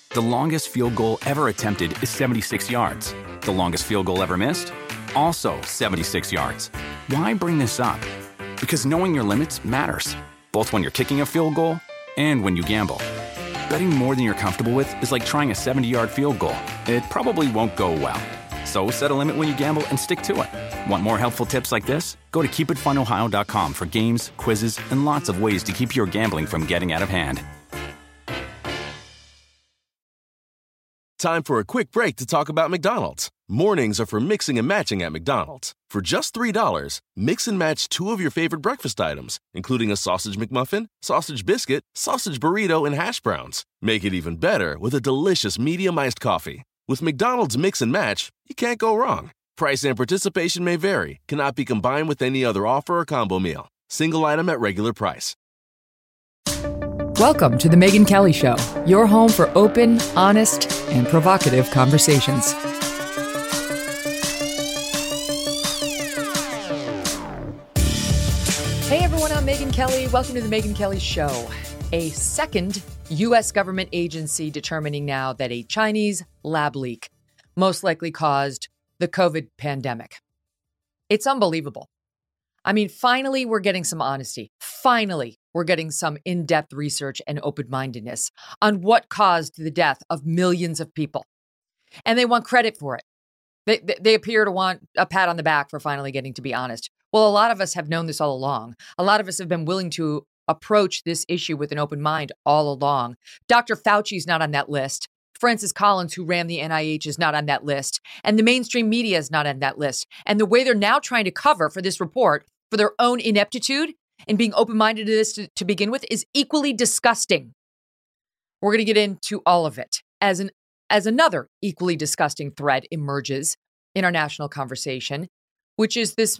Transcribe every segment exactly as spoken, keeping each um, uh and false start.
The longest field goal ever attempted is seventy-six yards. The longest field goal ever missed? Also seventy-six yards. Why bring this up? Because knowing your limits matters, both when you're kicking a field goal and when you gamble. Betting more than you're comfortable with is like trying a seventy-yard field goal. It probably won't go well. So set a limit when you gamble and stick to it. Want more helpful tips like this? Go to keep it fun ohio dot com for games, quizzes, and lots of ways to keep your gambling from getting out of hand. Time for a quick break to talk about McDonald's. Mornings are for mixing and matching at McDonald's. For just three dollars, mix and match two of your favorite breakfast items, including a sausage McMuffin, sausage biscuit, sausage burrito, and hash browns. Make it even better with a delicious medium iced coffee. With McDonald's Mix and Match, you can't go wrong. Price and participation may vary, cannot be combined with any other offer or combo meal. Single item at regular price. Welcome to The Megyn Kelly Show, your home for open, honest, and provocative conversations. Hey everyone, I'm Megyn Kelly. Welcome to The Megyn Kelly Show. A second U S government agency determining now that a Chinese lab leak most likely caused the COVID pandemic. It's unbelievable. I mean, finally, we're getting some honesty. Finally, we're getting some in-depth research and open-mindedness on what caused the death of millions of people. And they want credit for it. They, they, they appear to want a pat on the back for finally getting to be honest. Well, a lot of us have known this all along. A lot of us have been willing to approach this issue with an open mind all along. Doctor Fauci's not on that list. Francis Collins, who ran the N I H, is not on that list. And the mainstream media is not on that list. And the way they're now trying to cover for this report for their own ineptitude and being open-minded to this to, to begin with is equally disgusting. We're going to get into all of it as an as another equally disgusting thread emerges in our national conversation, which is this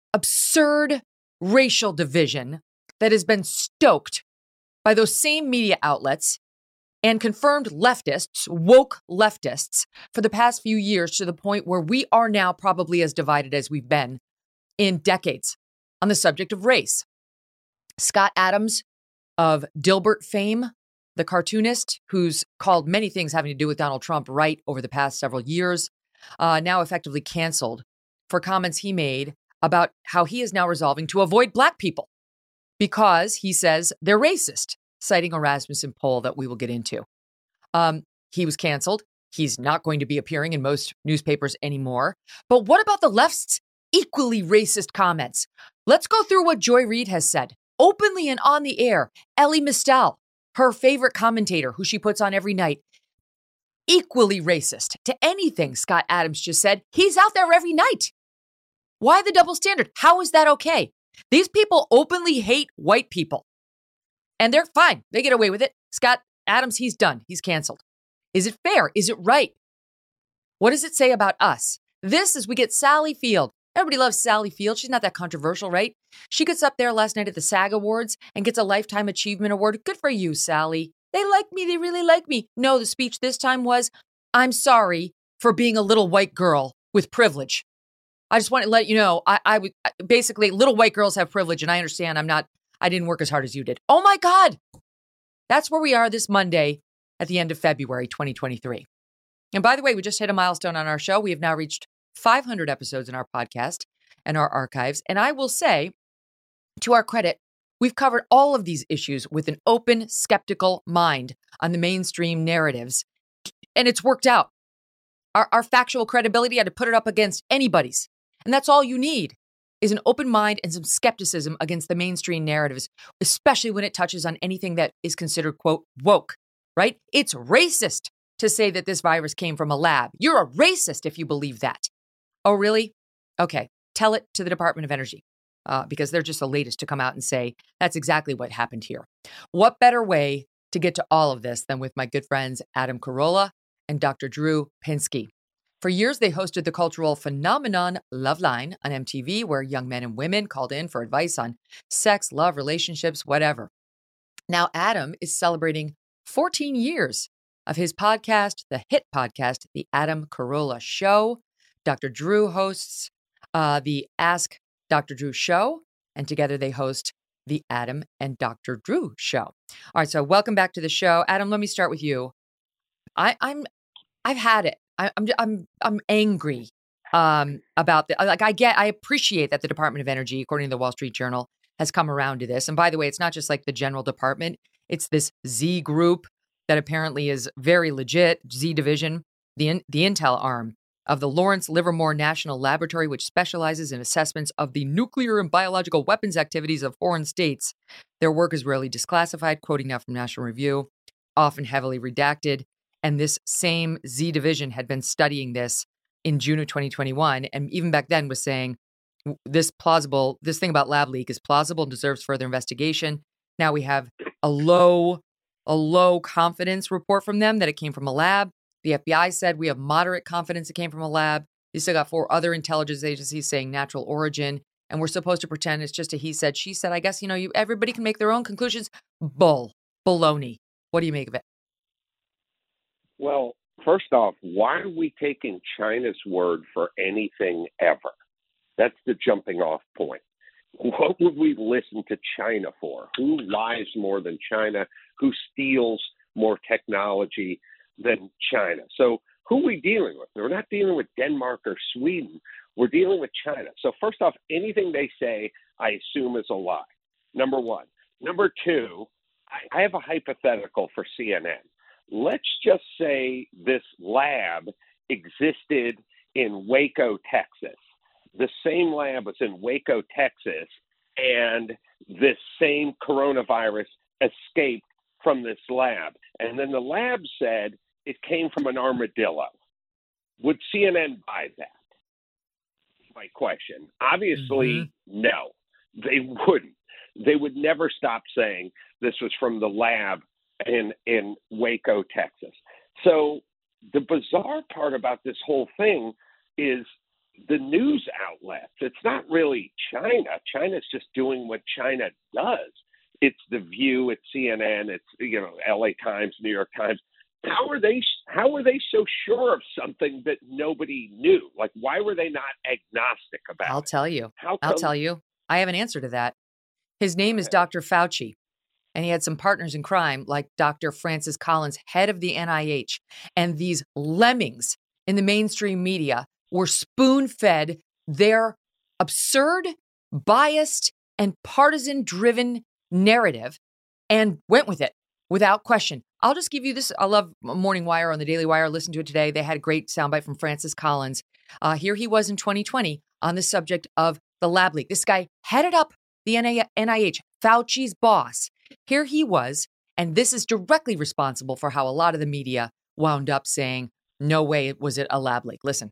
absurd racial division that has been stoked by those same media outlets and confirmed leftists, woke leftists, for the past few years to the point where we are now probably as divided as we've been in decades on the subject of race. Scott Adams of Dilbert fame, the cartoonist who's called many things having to do with Donald Trump right over the past several years, uh, now effectively canceled for comments he made about how he is now resolving to avoid black people because he says they're racist, citing a Rasmussen poll that we will get into. Um, he was canceled. He's not going to be appearing in most newspapers anymore. But what about the left's equally racist comments? Let's go through what Joy Reid has said openly and on the air. Elie Mystal, her favorite commentator, who she puts on every night, equally racist to anything Scott Adams just said. He's out there every night. Why the double standard? How is that okay? These people openly hate white people. And they're fine. They get away with it. Scott Adams, he's done. He's canceled. Is it fair? Is it right? What does it say about us? This is we get Sally Field. Everybody loves Sally Field. She's not that controversial, right? She gets up there last night at the SAG Awards and gets a Lifetime Achievement Award. Good for you, Sally. They like me. They really like me. No, the speech this time was, I'm sorry for being a little white girl with privilege. I just want to let you know, I, I would basically little white girls have privilege, and I understand I'm not, I didn't work as hard as you did. Oh my God. That's where we are this Monday at the end of February, twenty twenty-three. And by the way, we just hit a milestone on our show. We have now reached five hundred episodes in our podcast and our archives. And I will say, to our credit, we've covered all of these issues with an open, skeptical mind on the mainstream narratives. And it's worked out. Our, our factual credibility had to put it up against anybody's. And that's all you need is an open mind and some skepticism against the mainstream narratives, especially when it touches on anything that is considered, quote, woke, right? It's racist to say that this virus came from a lab. You're a racist if you believe that. Oh, really? Okay. Tell it to the Department of Energy uh, because they're just the latest to come out and say that's exactly what happened here. What better way to get to all of this than with my good friends Adam Carolla and Doctor Drew Pinsky. For years, they hosted the cultural phenomenon Loveline on M T V, where young men and women called in for advice on sex, love, relationships, whatever. Now, Adam is celebrating fourteen years of his podcast, the hit podcast, The Adam Carolla Show. Doctor Drew hosts uh, the Ask Doctor Drew Show, and together they host the Adam and Doctor Drew Show. All right, so welcome back to the show. Adam, let me start with you. I, I'm, I've had it. I, I'm, I'm, I'm angry um, about the, like, I get, I appreciate that the Department of Energy, according to the Wall Street Journal, has come around to this. And by the way, it's not just like the general department. It's this Z group that apparently is very legit, Z Division, the, the Intel arm of the Lawrence Livermore National Laboratory, which specializes in assessments of the nuclear and biological weapons activities of foreign states. Their work is rarely declassified, quoting now from National Review, often heavily redacted. And this same Z Division had been studying this in June of twenty twenty-one. And even back then was saying this plausible, this thing about lab leak is plausible and deserves further investigation. Now we have a low, a low confidence report from them that it came from a lab. The F B I said we have moderate confidence it came from a lab. You still got four other intelligence agencies saying natural origin. And we're supposed to pretend it's just a he said, she said. I guess, you know, you everybody can make their own conclusions. Bull. Baloney. What do you make of it? Well, first off, why are we taking China's word for anything ever? That's the jumping off point. What would we listen to China for? Who lies more than China? Who steals more technology than China? So who are we dealing with? We're not dealing with Denmark or Sweden. We're dealing with China. So first off, anything they say, I assume is a lie. Number one. Number two, I have a hypothetical for C N N. Let's just say this lab existed in Waco, Texas. The same lab was in Waco, Texas, and this same coronavirus escaped from this lab. And then the lab said it came from an armadillo. Would C N N buy that? My question. Obviously, mm-hmm. no, they wouldn't. They would never stop saying this was from the lab in in Waco, Texas. So the bizarre part about this whole thing is the news outlets. It's not really China. China's just doing what China does. It's The View, it's C N N, it's, you know, L A Times, New York Times. How are they how are they so sure of something that nobody knew? Like, why were they not agnostic about I'll it? tell you. How I'll come- tell you. I have an answer to that. His name is Doctor Fauci. And he had some partners in crime like Doctor Francis Collins, head of the N I H. And these lemmings in the mainstream media were spoon-fed their absurd, biased, and partisan-driven narrative and went with it without question. I'll just give you this. I love Morning Wire on the Daily Wire. Listen to it today. They had a great soundbite from Francis Collins. Uh, here he was in twenty twenty on the subject of the lab leak. This guy headed up the N I H, Fauci's boss. Here he was, and this is directly responsible for how a lot of the media wound up saying, no way was it a lab leak. Listen.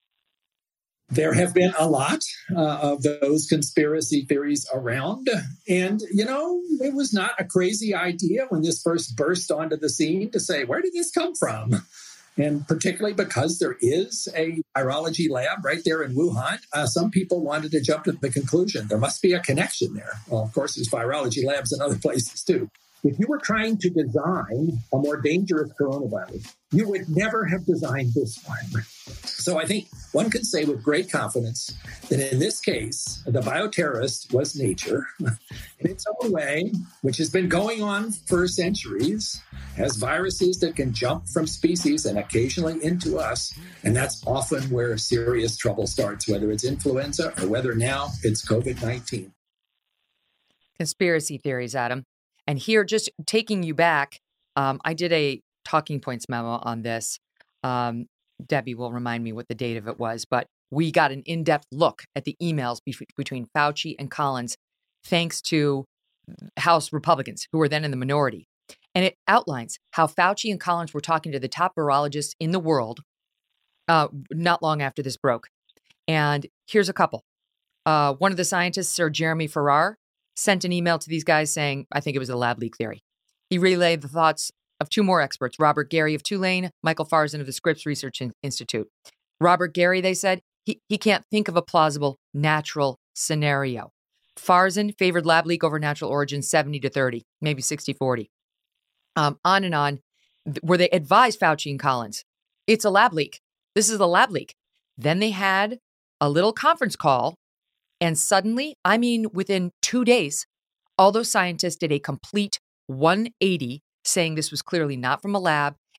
There have been a lot uh, of those conspiracy theories around. And, you know, it was not a crazy idea when this first burst onto the scene to say, where did this come from? And particularly because there is a virology lab right there in Wuhan, uh, some people wanted to jump to the conclusion there must be a connection there. Well, of course, there's virology labs in other places, too. If you were trying to design a more dangerous coronavirus, you would never have designed this one. So I think one can say with great confidence that in this case, the bioterrorist was nature in its own way, which has been going on for centuries, has viruses that can jump from species and occasionally into us. And that's often where serious trouble starts, whether it's influenza or whether now it's COVID nineteen. Conspiracy theories, Adam. And here, just taking you back, um, I did a talking points memo on this. Um, Debbie will remind me what the date of it was, but we got an in-depth look at the emails be- between Fauci and Collins, thanks to House Republicans who were then in the minority. And it outlines how Fauci and Collins were talking to the top virologists in the world uh, not long after this broke. And here's a couple. Uh, one of the scientists, Sir Jeremy Farrar, sent an email to these guys saying, I think it was a lab leak theory. He relayed the thoughts of two more experts, Robert Gary of Tulane, Michael Farzan of the Scripps Research Institute. Robert Gary, they said, he, he can't think of a plausible natural scenario. Farzan favored lab leak over natural origin seventy to thirty, maybe sixty forty. Um, on and on, where they advised Fauci and Collins, it's a lab leak. This is a lab leak. Then they had a little conference call. And suddenly, I mean, within two days, all those scientists did a complete one eighty, saying this was clearly not from a lab.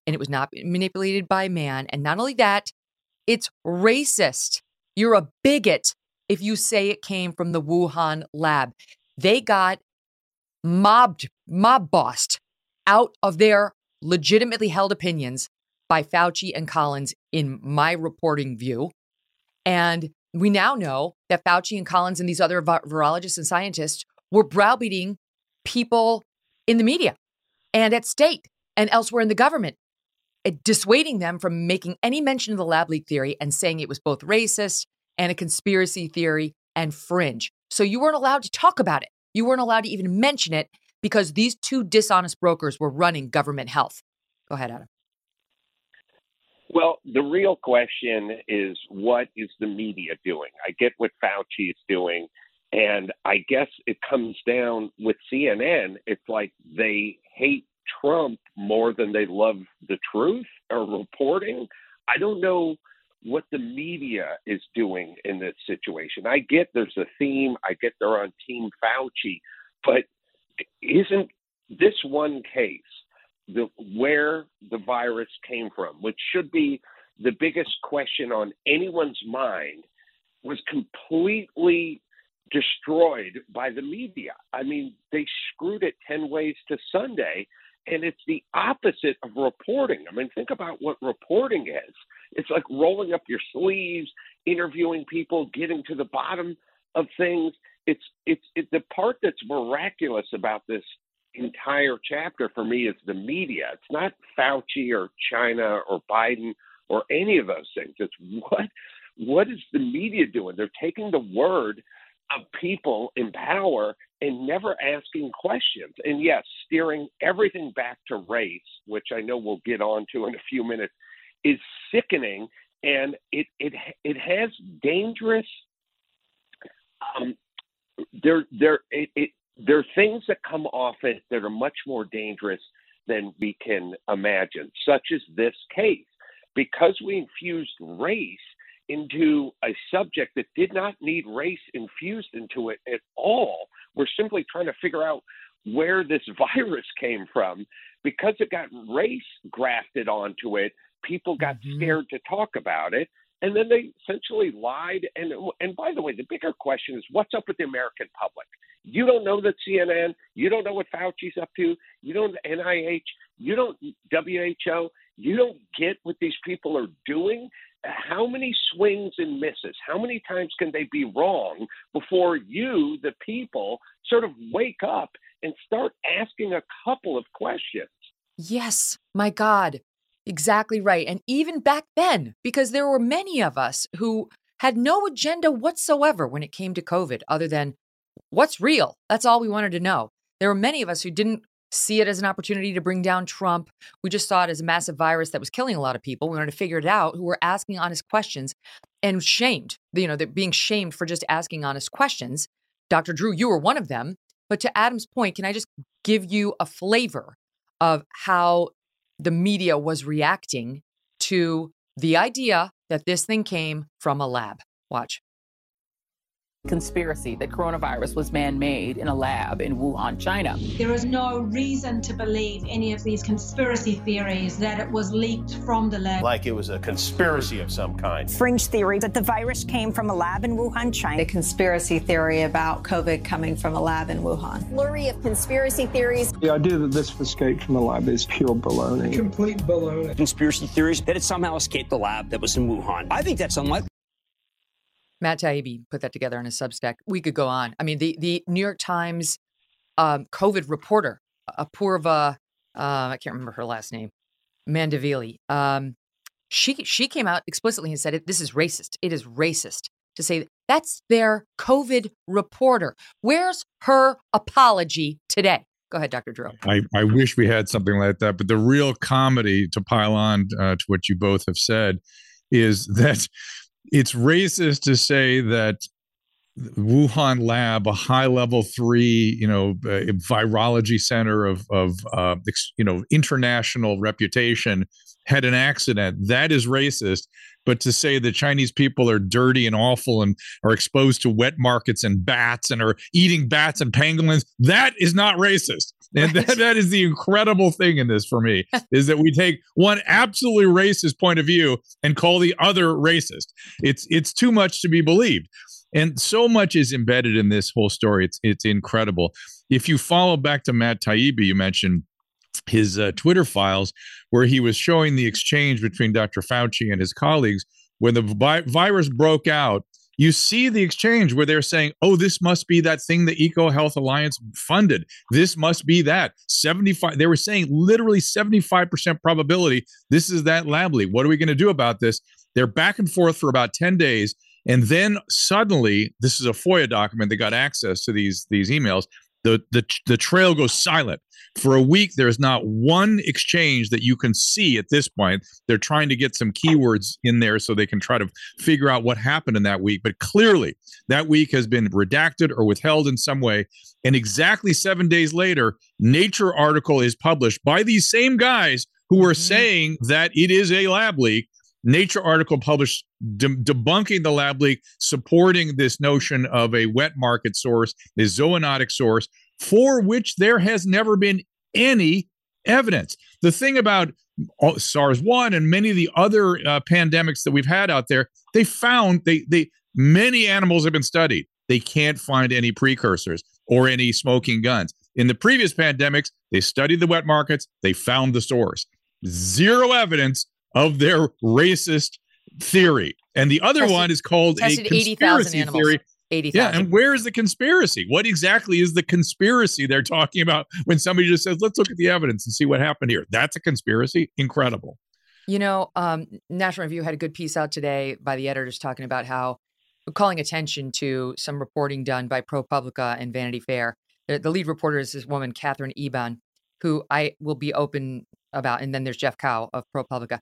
and it was not manipulated by man. And not only that, it's racist. You're a bigot if you say it came from the Wuhan lab. They got mobbed, mob bossed out of their legitimately held opinions by Fauci and Collins, in my reporting view. And we now know that Fauci and Collins and these other virologists and scientists were browbeating people in the media and at state and elsewhere in the government, dissuading them from making any mention of the lab leak theory and saying it was both racist and a conspiracy theory and fringe. So you weren't allowed to talk about it. You weren't allowed to even mention it because these two dishonest brokers were running government health. Go ahead, Adam. Well, the real question is, what is the media doing? I get what Fauci is doing, and I guess it comes down with C N N. It's like they hate Trump more than they love the truth or reporting. I don't know what the media is doing in this situation. I get there's a theme. I get they're on Team Fauci, but isn't this one case the where the virus came from, which should be the biggest question on anyone's mind, was completely destroyed by the media? I mean, they screwed it ten ways to Sunday, and it's the opposite of reporting. I mean, think about what reporting is. It's like rolling up your sleeves, interviewing people, getting to the bottom of things. It's it's it, the part that's miraculous about this entire chapter for me is the media. It's not Fauci or China or Biden or any of those things. It's what what is the media doing? They're taking the word of people in power and never asking questions. And yes, steering everything back to race, which I know we'll get on to in a few minutes, is sickening, and it it it has dangerous. Um, there there it, it there are things that come off it that are much more dangerous than we can imagine, such as this case, because we infused race into a subject that did not need race infused into it at all. We're simply trying to figure out where this virus came from. Because it got race grafted onto it, people got mm-hmm. scared to talk about it. And then they essentially lied. And and by the way, the bigger question is, what's up with the American public? You don't know that C N N, you don't know what Fauci's up to, you don't N I H, you don't W H O, you don't get what these people are doing. How many swings and misses? How many times can they be wrong before you, the people, sort of wake up and start asking a couple of questions? Yes, my God, exactly right. And even back then, because there were many of us who had no agenda whatsoever when it came to COVID, other than what's real. That's all we wanted to know. There were many of us who didn't see it as an opportunity to bring down Trump. We just saw it as a massive virus that was killing a lot of people. We wanted to figure it out, who were asking honest questions and shamed. You know, they're being shamed for just asking honest questions. Doctor Drew, you were one of them. But to Adam's point, can I just give you a flavor of how the media was reacting to the idea that this thing came from a lab? Watch. Conspiracy that coronavirus was man-made in a lab in Wuhan, China. There is no reason to believe any of these conspiracy theories that it was leaked from the lab. Like it was a conspiracy of some kind. Fringe theory that the virus came from a lab in Wuhan, China. A conspiracy theory about COVID coming from a lab in Wuhan. Flurry of conspiracy theories. The idea that this escaped from a lab is pure baloney. Complete baloney. Conspiracy theories that it somehow escaped the lab that was in Wuhan. I think that's unlikely. Matt Taibbi put that together in a Substack. We could go on. I mean, the, the New York Times um, COVID reporter, Apurva, uh, I can't remember her last name, Mandavili, um, she she came out explicitly and said, it, this is racist. It is racist to say that's their COVID reporter. Where's her apology today? Go ahead, Doctor Drew. I, I wish we had something like that. But the real comedy, to pile on uh, to what you both have said, is that it's racist to say that Wuhan lab, a high level three, you know, uh, virology center of, of uh, you know, international reputation, had an accident. That is racist. But to say that Chinese people are dirty and awful and are exposed to wet markets and bats and are eating bats and pangolins, that is not racist. And Right. that, that is the incredible thing in this for me, is that we take one absolutely racist point of view and call the other racist. It's it's too much to be believed. And so much is embedded in this whole story. It's it's incredible. If you follow back to Matt Taibbi, you mentioned his uh, Twitter files, where he was showing the exchange between Doctor Fauci and his colleagues when the vi- virus broke out. You see the exchange where they're saying, oh, this must be that thing the EcoHealth Alliance funded. This must be that. seventy-five They were saying literally seventy-five percent probability this is that lab leak. What are we going to do about this? They're back and forth for about ten days. And then suddenly, this is a FOIA document. They got access to these, these emails. The, the, the trail goes silent. For a week, there's not one exchange that you can see at this point. They're trying to get some keywords in there so they can try to figure out what happened in that week. But clearly, that week has been redacted or withheld in some way. And exactly seven days later, Nature article is published by these same guys who are mm-hmm. saying that it is a lab leak. Nature article published de- debunking the lab leak, supporting this notion of a wet market source, a zoonotic source, for which there has never been any evidence. The thing about SARS one and many of the other uh, pandemics that we've had out there, they found they they many animals have been studied. They can't find any precursors or any smoking guns. In the previous pandemics, they studied the wet markets. They found the source. Zero evidence of their racist theory. And the other tested, one is called a conspiracy theory. eighty thousand. Yeah, and where is the conspiracy? What exactly is the conspiracy they're talking about when somebody just says, let's look at the evidence and see what happened here? That's a conspiracy? Incredible. You know, um, National Review had a good piece out today by the editors talking about how, calling attention to some reporting done by ProPublica and Vanity Fair. The, the lead reporter is this woman, Catherine Eban, who I will be open about. And then there's Jeff Cow of ProPublica.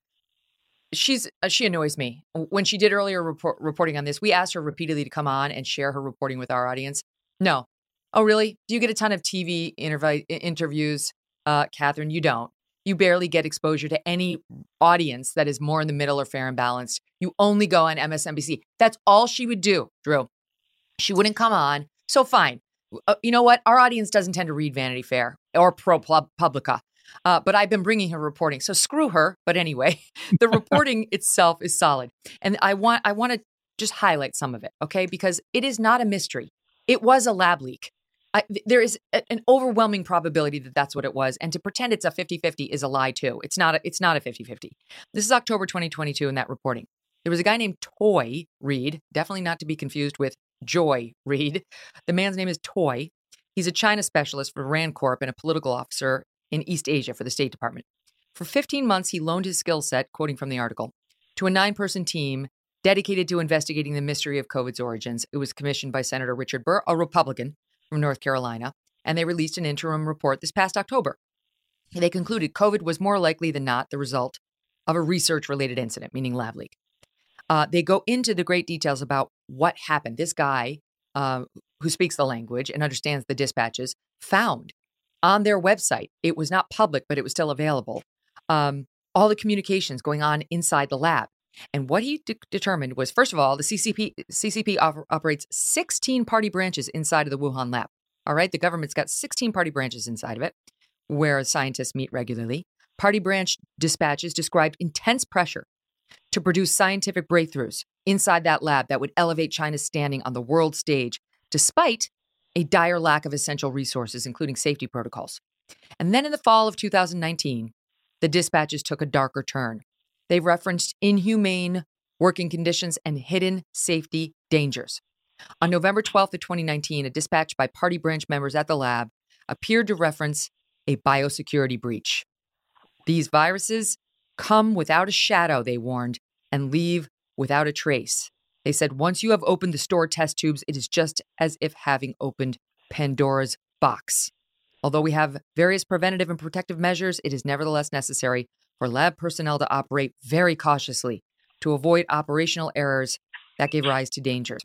She's uh, she annoys me. When she did earlier report, reporting on this, we asked her repeatedly to come on and share her reporting with our audience. No. Oh, really? Do you get a ton of T V interv- interviews, uh, Catherine? You don't. You barely get exposure to any audience that is more in the middle or fair and balanced. You only go on M S N B C. That's all she would do, Drew. She wouldn't come on. So fine. Uh, you know what? Our audience doesn't tend to read Vanity Fair or ProPublica. Uh, but I've been bringing her reporting, so screw her. But anyway, the reporting itself is solid, and I want I want to just highlight some of it, okay? Because it is not a mystery. It was a lab leak. I, there is a, an overwhelming probability that that's what it was, and to pretend it's a fifty-fifty is a lie too. It's not. A, it's not a fifty-fifty. This is October twenty twenty-two in that reporting. There was a guy named Toy Reed, definitely not to be confused with Joy Reid. The man's name is Toy. He's a China specialist for Rand Corp and a political officer in East Asia for the State Department. For fifteen months, he loaned his skill set, quoting from the article, to a nine-person team dedicated to investigating the mystery of COVID's origins. It was commissioned by Senator Richard Burr, a Republican from North Carolina, and they released an interim report this past October. They concluded COVID was more likely than not the result of a research-related incident, meaning lab leak. Uh, they go into the great details about what happened. This guy, uh, who speaks the language and understands the dispatches, found on their website, it was not public, but it was still available, um, all the communications going on inside the lab. And what he de- determined was, first of all, the C C P C C P op- operates sixteen party branches inside of the Wuhan lab. All right, the government's got sixteen party branches inside of it, where scientists meet regularly. Party branch dispatches described intense pressure to produce scientific breakthroughs inside that lab that would elevate China's standing on the world stage, despite a dire lack of essential resources, including safety protocols. And then in the fall of two thousand nineteen, the dispatches took a darker turn. They referenced inhumane working conditions and hidden safety dangers. On November twelfth of twenty nineteen, a dispatch by party branch members at the lab appeared to reference a biosecurity breach. These viruses come without a shadow, they warned, and leave without a trace. They said, once you have opened the stored test tubes, it is just as if having opened Pandora's box. Although we have various preventative and protective measures, it is nevertheless necessary for lab personnel to operate very cautiously to avoid operational errors that gave rise to dangers.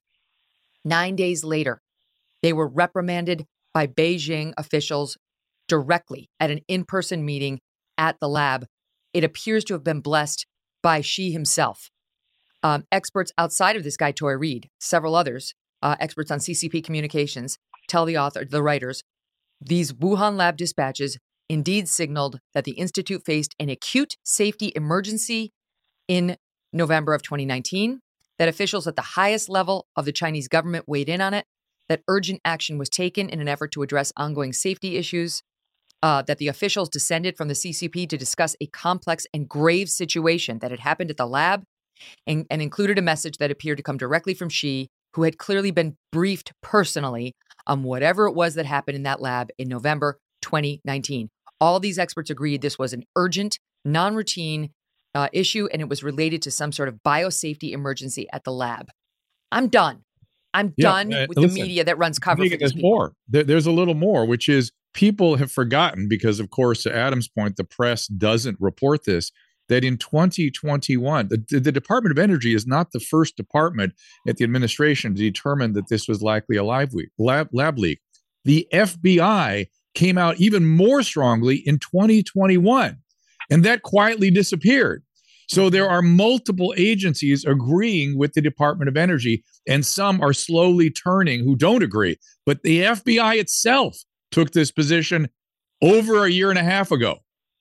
Nine days later, they were reprimanded by Beijing officials directly at an in-person meeting at the lab. It appears to have been blessed by Xi himself. Um, experts outside of this guy, Toy Reid, several others, uh, experts on C C P communications, tell the author, the writers, these Wuhan lab dispatches indeed signaled that the institute faced an acute safety emergency in November of twenty nineteen, that officials at the highest level of the Chinese government weighed in on it, that urgent action was taken in an effort to address ongoing safety issues, uh, that the officials descended from the C C P to discuss a complex and grave situation that had happened at the lab, and, and included a message that appeared to come directly from Xi, who had clearly been briefed personally on whatever it was that happened in that lab in November twenty nineteen. All these experts agreed this was an urgent, non-routine uh, issue, and it was related to some sort of biosafety emergency at the lab. I'm done. I'm yeah, done uh, with listen, the media that runs cover for these There's people. more. There, there's a little more, which is people have forgotten because, of course, to Adam's point, the press doesn't report this, that in twenty twenty-one, the, the Department of Energy is not the first department at the administration to determine that this was likely a lab, lab, lab leak. The F B I came out even more strongly in twenty twenty-one, and that quietly disappeared. So there are multiple agencies agreeing with the Department of Energy, and some are slowly turning who don't agree. But the F B I itself took this position over a year and a half ago.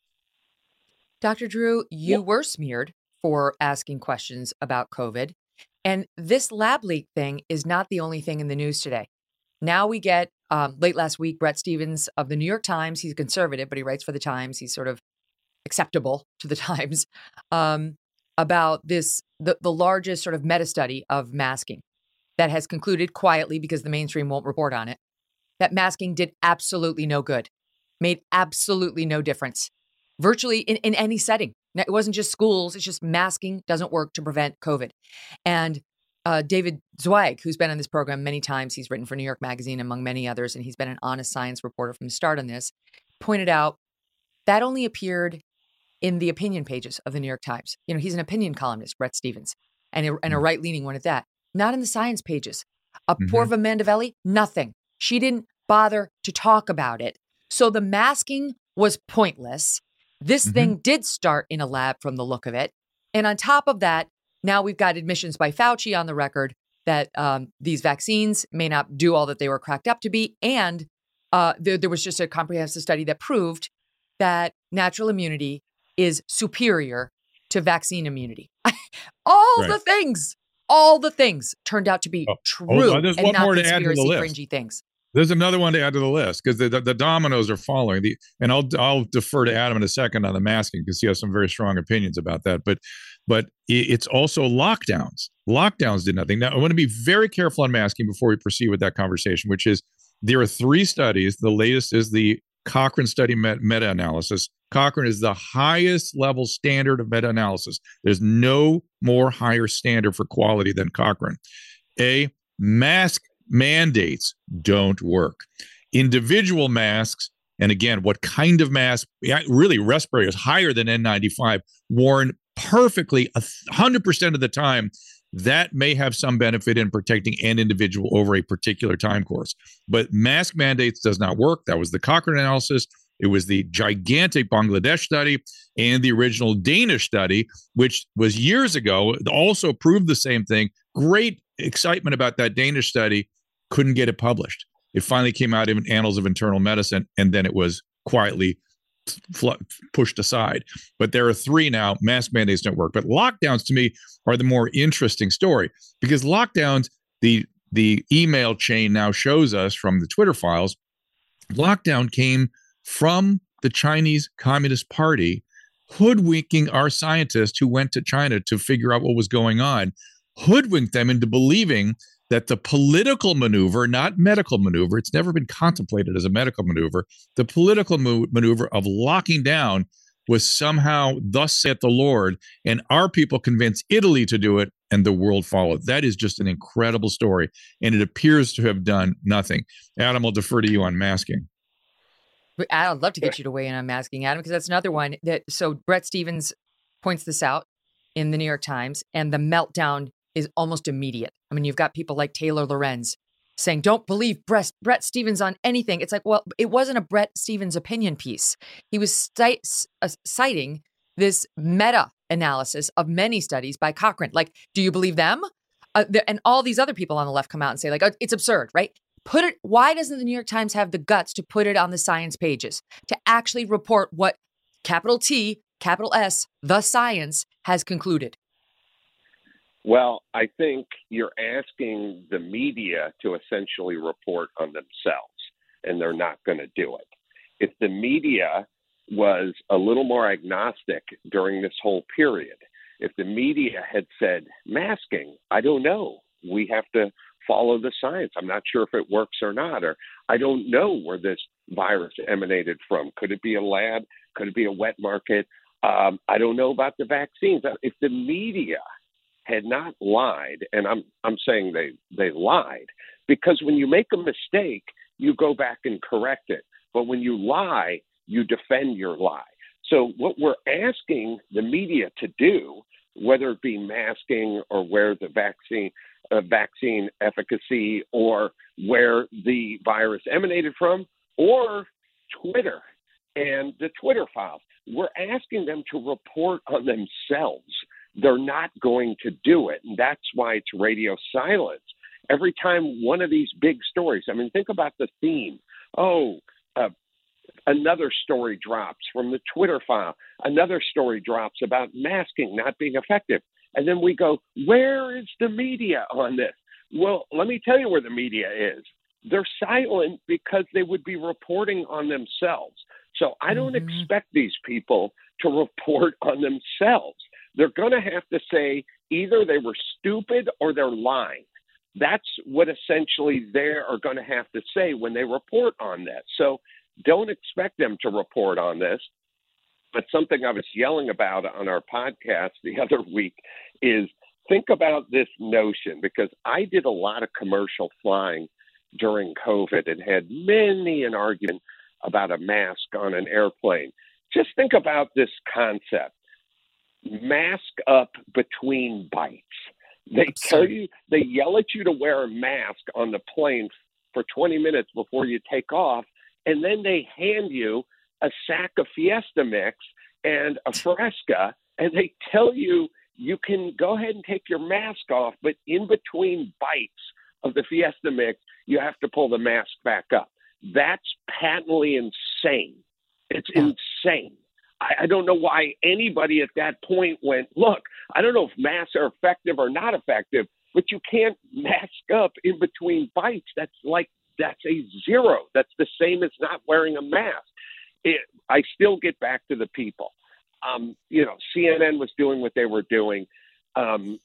Doctor Drew, you What? were smeared for asking questions about COVID. And this lab leak thing is not the only thing in the news today. Now we get, um, late last week, Bret Stephens of the New York Times, he's conservative, but he writes for the Times. He's sort of acceptable to the Times, um, about this, the, the largest sort of meta study of masking that has concluded quietly, because the mainstream won't report on it, that masking did absolutely no good, made absolutely no difference, virtually in, in any setting. It wasn't just schools. It's just masking doesn't work to prevent COVID. And uh, David Zweig, who's been on this program many times, he's written for New York Magazine, among many others, and he's been an honest science reporter from the start on this, pointed out that only appeared in the opinion pages of the New York Times. You know, he's an opinion columnist, Bret Stephens, and a, and a right-leaning one at that. Not in the science pages. Apoorva mm-hmm. Mandavelli, nothing. She didn't bother to talk about it. So the masking was pointless. This mm-hmm. thing did start in a lab from the look of it. And on top of that, now we've got admissions by Fauci on the record that um, these vaccines may not do all that they were cracked up to be. And uh, there, there was just a comprehensive study that proved that natural immunity is superior to vaccine immunity. all right. the things, all the things turned out to be oh, true oh, there's and one not more to add to the conspiracy list. fringy things. There's another one to add to the list because the, the, the dominoes are following. The and I'll I'll defer to Adam in a second on the masking because he has some very strong opinions about that. But but it's also lockdowns. Lockdowns did nothing. Now I want to be very careful on masking before we proceed with that conversation, which is there are three studies. The latest is the Cochrane study met- meta-analysis. Cochrane is the highest level standard of meta-analysis. There's no more higher standard for quality than Cochrane. A, mask mandates don't work. Individual masks, and again, what kind of mask, really respirators higher than N ninety-five, worn perfectly one hundred percent of the time, that may have some benefit in protecting an individual over a particular time course. But mask mandates does not work. That was the Cochrane analysis. It was the gigantic Bangladesh study and the original Danish study, which was years ago, also proved the same thing. Great excitement about that Danish study. Couldn't get it published. It finally came out in Annals of Internal Medicine, and then it was quietly fl- pushed aside. But there are three now. Mask mandates don't work. But lockdowns, to me, are the more interesting story because lockdowns, the the email chain now shows us from the Twitter files, lockdown came from the Chinese Communist Party hoodwinking our scientists who went to China to figure out what was going on, hoodwinked them into believing that the political maneuver, not medical maneuver, it's never been contemplated as a medical maneuver, the political mo- maneuver of locking down was somehow thus saith the Lord, and our people convinced Italy to do it, and the world followed. That is just an incredible story, and it appears to have done nothing. Adam, I'll defer to you on masking. I'd love to get you to weigh in on masking, Adam, because that's another one that, so Bret Stephens points this out in the New York Times, and the meltdown is almost immediate. I mean, you've got people like Taylor Lorenz saying, don't believe Bret, Bret Stephens on anything. It's like, well, it wasn't a Bret Stephens opinion piece. He was cite, uh, citing this meta-analysis of many studies by Cochrane. Like, do you believe them? Uh, the, and all these other people on the left come out and say, like, oh, it's absurd, right? put it, why doesn't the New York Times have the guts to put it on the science pages, to actually report what capital T, capital S, the science has concluded? Well, I think you're asking the media to essentially report on themselves, and they're not going to do it. If the media was a little more agnostic during this whole period, if the media had said, masking, I don't know, we have to follow the science. I'm not sure if it works or not, or I don't know where this virus emanated from. Could it be a lab? Could it be a wet market? Um, I don't know about the vaccines. If the media had not lied, and I'm I'm saying they they lied, because when you make a mistake, you go back and correct it. But when you lie, you defend your lie. So what we're asking the media to do, whether it be masking or where the vaccine uh, vaccine efficacy or where the virus emanated from, or Twitter and the Twitter files, we're asking them to report on themselves. They're not going to do it. And that's why it's radio silence. Every time one of these big stories, I mean, think about the theme. Oh, uh, another story drops from the Twitter file. Another story drops about masking not being effective. And then we go, where is the media on this? Well, let me tell you where the media is. They're silent because they would be reporting on themselves. So I don't mm-hmm. expect these people to report on themselves. They're going to have to say either they were stupid or they're lying. That's what essentially they are going to have to say when they report on this. So don't expect them to report on this. But something I was yelling about on our podcast the other week is think about this notion, because I did a lot of commercial flying during COVID and had many an argument about a mask on an airplane. Just think about this concept. Mask up between bites. They tell you, they yell at you to wear a mask on the plane for twenty minutes before you take off, and then they hand you a sack of Fiesta Mix and a Fresca, and they tell you you can go ahead and take your mask off, but in between bites of the Fiesta Mix, you have to pull the mask back up. That's patently insane. It's insane. I don't know why anybody at that point went, look, I don't know if masks are effective or not effective, but you can't mask up in between bites. That's like, that's a zero. That's the same as not wearing a mask. It, I still get back to the people. Um, you know, C N N was doing what they were doing. Um,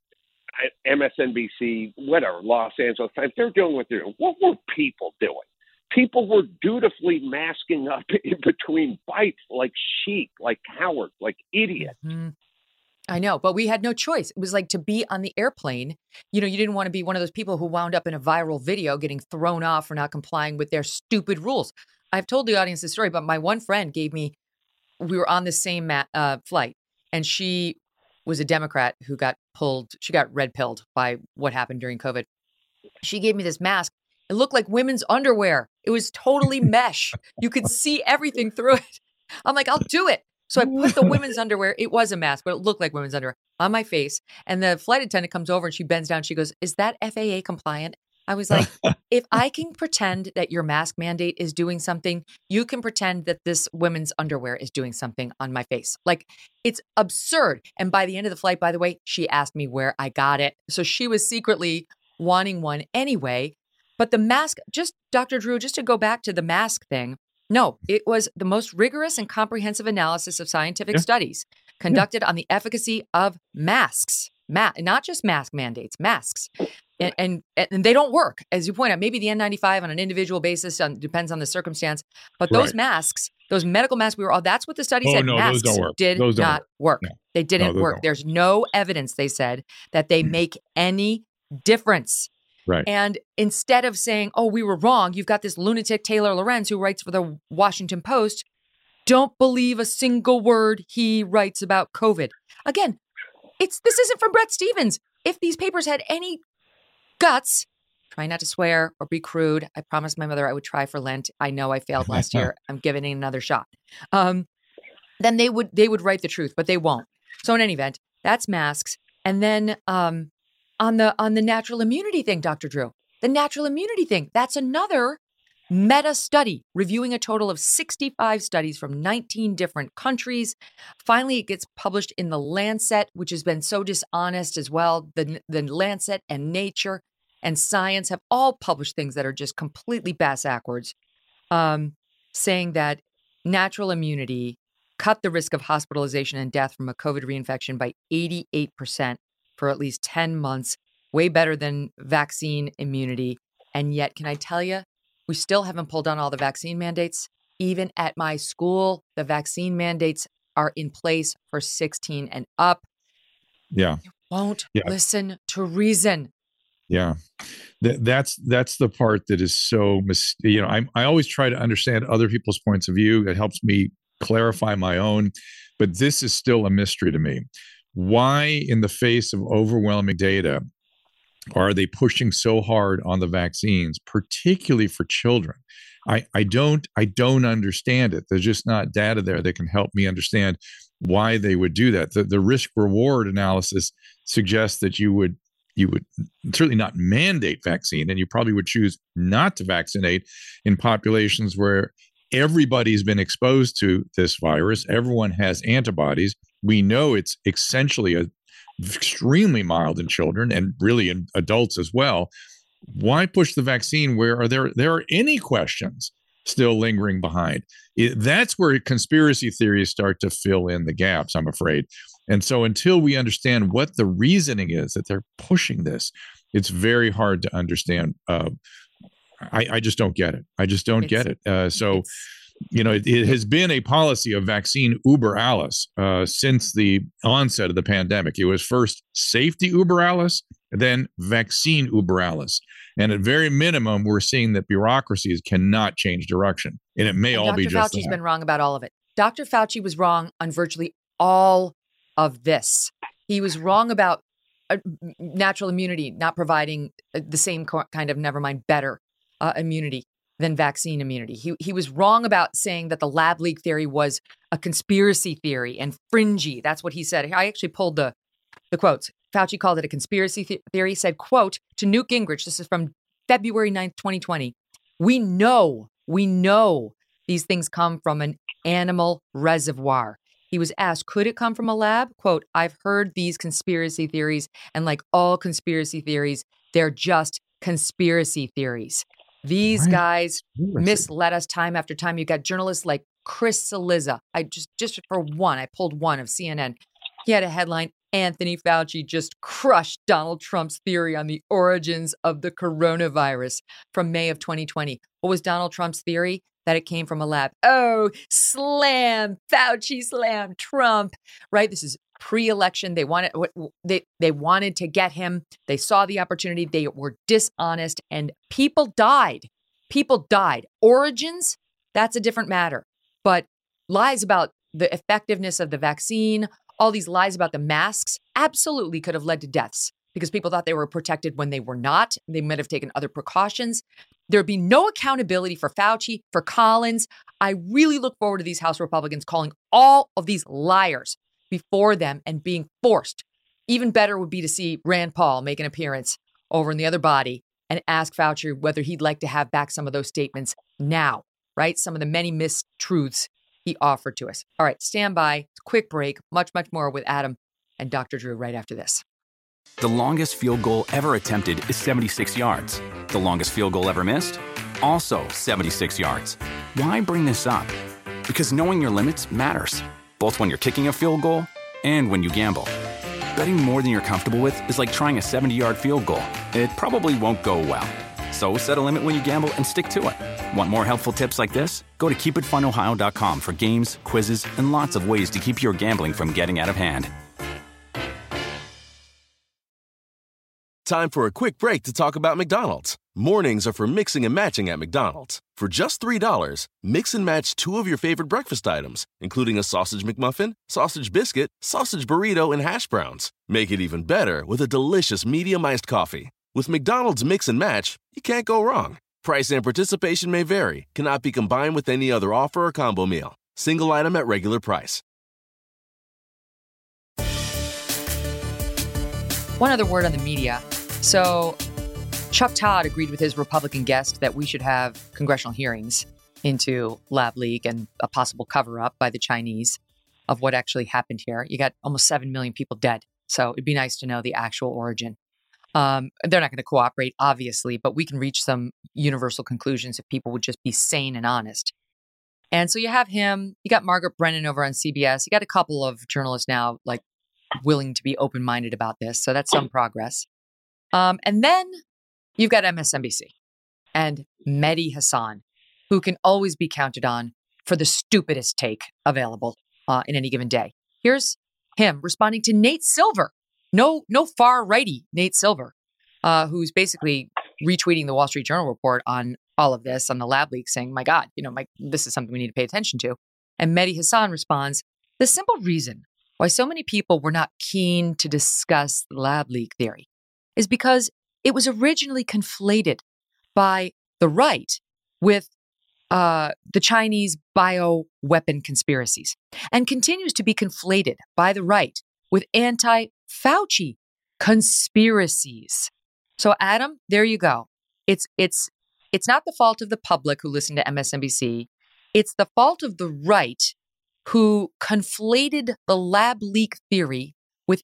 M S N B C, whatever, Los Angeles Times, they're doing what they're doing. What were people doing? People were dutifully masking up in between bites like sheep, like cowards, like idiots. Mm-hmm. I know, but we had no choice. It was like to be on the airplane. You know, you didn't want to be one of those people who wound up in a viral video getting thrown off for not complying with their stupid rules. I've told the audience this story, but my one friend gave me, we were on the same mat, uh, flight, and she was a Democrat who got pulled. She got red pilled by what happened during COVID. She gave me this mask. It looked like women's underwear. It was totally mesh. You could see everything through it. I'm like, I'll do it. So I put the women's underwear. It was a mask, but it looked like women's underwear on my face. And the flight attendant comes over and she bends down. She goes, is that F A A compliant? I was like, if I can pretend that your mask mandate is doing something, you can pretend that this women's underwear is doing something on my face. Like, it's absurd. And by the end of the flight, by the way, she asked me where I got it. So she was secretly wanting one anyway. But the mask, just Doctor Drew, just to go back to the mask thing, no, it was the most rigorous and comprehensive analysis of scientific yeah. studies conducted yeah. on the efficacy of masks, Ma- not just mask mandates, masks. And, and and they don't work, as you point out. Maybe the N ninety-five on an individual basis on, depends on the circumstance. But those right. masks, those medical masks, we were all, that's what the study oh, said. No, masks those don't work. did those don't not work. work. No. They didn't no, work. Don't. There's no evidence, they said, that they make any difference. Right. And instead of saying, oh, we were wrong, you've got this lunatic Taylor Lorenz who writes for the Washington Post. Don't believe a single word he writes about COVID. Again, it's this isn't from Bret Stephens. If these papers had any guts, try not to swear or be crude. I promised my mother I would try for Lent. I know I failed last year. I'm giving it another shot. Um, then they would they would write the truth, but they won't. So in any event, that's masks. And then um, on the on the natural immunity thing, Doctor Drew, the natural immunity thing. That's another meta study reviewing a total of sixty-five studies from nineteen different countries. Finally, it gets published in the Lancet, which has been so dishonest as well. The, the Lancet and Nature and Science have all published things that are just completely bass-ackwards, um, saying that natural immunity cut the risk of hospitalization and death from a COVID reinfection by eighty-eight percent for at least ten months, way better than vaccine immunity. And yet, can I tell you, we still haven't pulled down all the vaccine mandates. Even at my school, the vaccine mandates are in place for sixteen and up. Yeah. You won't yeah. listen to reason. Yeah. Th- that's that's the part that is so, mis- you know, I I always try to understand other people's points of view. It helps me clarify my own. But this is still a mystery to me. Why, in the face of overwhelming data, are they pushing so hard on the vaccines, particularly for children? I, I don't I don't understand it. There's just not data there that can help me understand why they would do that. The, the risk reward analysis suggests that you would you would certainly not mandate vaccine, and you probably would choose not to vaccinate in populations where everybody's been exposed to this virus. Everyone has antibodies. We know it's essentially a extremely mild in children and really in adults as well. Why push the vaccine where are there there are any questions still lingering behind? It, that's where conspiracy theories start to fill in the gaps, I'm afraid. And so until we understand what the reasoning is that they're pushing this, it's very hard to understand. Uh, I, I just don't get it. I just don't it's, get it. Uh, so you know, it, it has been a policy of vaccine uber alles uh, since the onset of the pandemic. It was first safety uber alles, then vaccine uber alles. And at very minimum, we're seeing that bureaucracies cannot change direction. And it may and all Doctor be just Fauci's that. been wrong about all of it. Doctor Fauci was wrong on virtually all of this. He was wrong about uh, natural immunity not providing the same kind of, never mind, better uh, immunity than vaccine immunity. He he was wrong about saying that the lab leak theory was a conspiracy theory and fringy. That's what he said. I actually pulled the, the quotes. Fauci called it a conspiracy th- theory, said, quote, to Newt Gingrich, this is from February ninth, twenty twenty, we know, we know these things come from an animal reservoir. He was asked, could it come from a lab? Quote, I've heard these conspiracy theories, and like all conspiracy theories, they're just conspiracy theories. These right. guys misled us time after time. You got journalists like Chris Cillizza. I just, just for one, I pulled one of C N N. He had a headline, Anthony Fauci just crushed Donald Trump's theory on the origins of the coronavirus from May of twenty twenty. What was Donald Trump's theory? That it came from a lab. Oh, slam, Fauci, slam, Trump, right? This is pre-election. They wanted they they wanted to get him. They saw the opportunity. They were dishonest, and people died. People died. Origins, that's a different matter. But lies about the effectiveness of the vaccine, all these lies about the masks, absolutely could have led to deaths because people thought they were protected when they were not. They might have taken other precautions. There'd be no accountability for Fauci, for Collins. I really look forward to these House Republicans calling all of these liars before them and being forced. Even better would be to see Rand Paul make an appearance over in the other body and ask Fauci whether he'd like to have back some of those statements now, right? Some of the many mistruths he offered to us. All right, stand by. Quick break. Much, much more with Adam and Doctor Drew right after this. The longest field goal ever attempted is seventy-six yards. The longest field goal ever missed? Also seventy-six yards. Why bring this up? Because knowing your limits matters, both when you're kicking a field goal and when you gamble. Betting more than you're comfortable with is like trying a seventy-yard field goal. It probably won't go well. So set a limit when you gamble and stick to it. Want more helpful tips like this? Go to keep it fun ohio dot com for games, quizzes, and lots of ways to keep your gambling from getting out of hand. Time for a quick break to talk about McDonald's. Mornings are for mixing and matching at McDonald's. For just three dollars, mix and match two of your favorite breakfast items, including a sausage McMuffin, sausage biscuit, sausage burrito, and hash browns. Make it even better with a delicious medium iced coffee. With McDonald's Mix and Match, you can't go wrong. Price and participation may vary. Cannot be combined with any other offer or combo meal. Single item at regular price. One other word on the media. So Chuck Todd agreed with his Republican guest that we should have congressional hearings into lab leak and a possible cover-up by the Chinese of what actually happened here. You got almost seven million people dead, so it'd be nice to know the actual origin. Um, they're not going to cooperate, obviously, but we can reach some universal conclusions if people would just be sane and honest. And so you have him, you got Margaret Brennan over on C B S, you got a couple of journalists now like willing to be open-minded about this, so that's some progress. Um, and then you've got M S N B C and Mehdi Hasan, who can always be counted on for the stupidest take available uh, in any given day. Here's him responding to Nate Silver, no no far righty Nate Silver, uh, who's basically retweeting the Wall Street Journal report on all of this, on the lab leak, saying, my God, you know, my, this is something we need to pay attention to. And Mehdi Hasan responds, the simple reason why so many people were not keen to discuss the lab leak theory is because it was originally conflated by the right with uh, the Chinese bioweapon conspiracies and continues to be conflated by the right with anti-Fauci conspiracies. So, Adam, there you go. It's it's it's not the fault of the public who listened to M S N B C. It's the fault of the right who conflated the lab leak theory with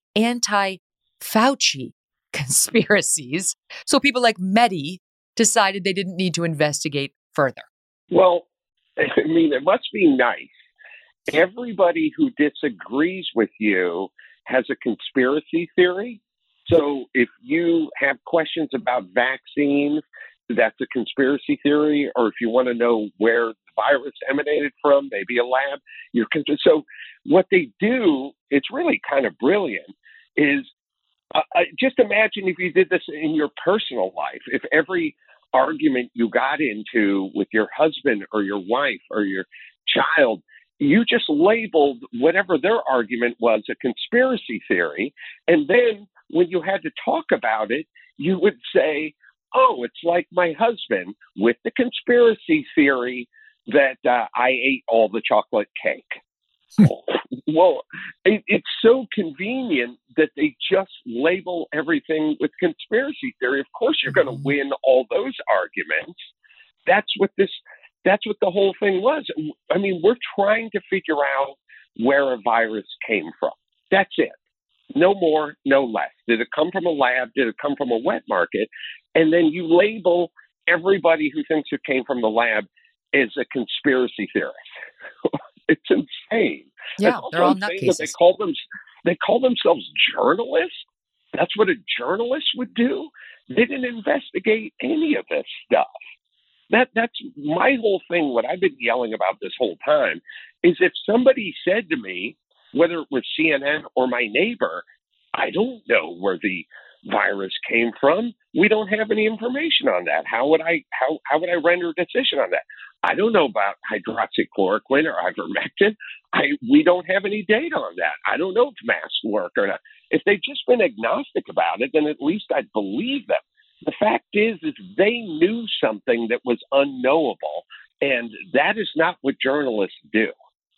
anti-Fauci conspiracies. So people like Mehdi decided they didn't need to investigate further. Well, I mean, it must be nice. Everybody who disagrees with you has a conspiracy theory. So if you have questions about vaccines, that's a conspiracy theory. Or if you want to know where the virus emanated from, maybe a lab. You're con- so what they do, it's really kind of brilliant, is uh, just imagine if you did this in your personal life. If every argument you got into with your husband or your wife or your child, you just labeled whatever their argument was a conspiracy theory. And then when you had to talk about it, you would say, oh, it's like my husband with the conspiracy theory that uh, I ate all the chocolate cake. Well, it, it's so convenient that they just label everything with conspiracy theory. Of course, you're going to win all those arguments. That's what this, that's what the whole thing was. I mean, we're trying to figure out where a virus came from. That's it. No more, no less. Did it come from a lab? Did it come from a wet market? And then you label everybody who thinks it came from the lab as a conspiracy theorist. It's insane. Yeah, they're all nutcases. They call them, they call themselves journalists. That's what a journalist would do. They didn't investigate any of this stuff. That that's my whole thing. What I've been yelling about this whole time is if somebody said to me, whether it was C N N or my neighbor, I don't know where the virus came from. We don't have any information on that. How would I how how would I render a decision on that? I don't know about hydroxychloroquine or ivermectin. I we don't have any data on that. I don't know if masks work or not. If they'd just been agnostic about it, then at least I'd believe them. The fact is, is they knew something that was unknowable, and that is not what journalists do.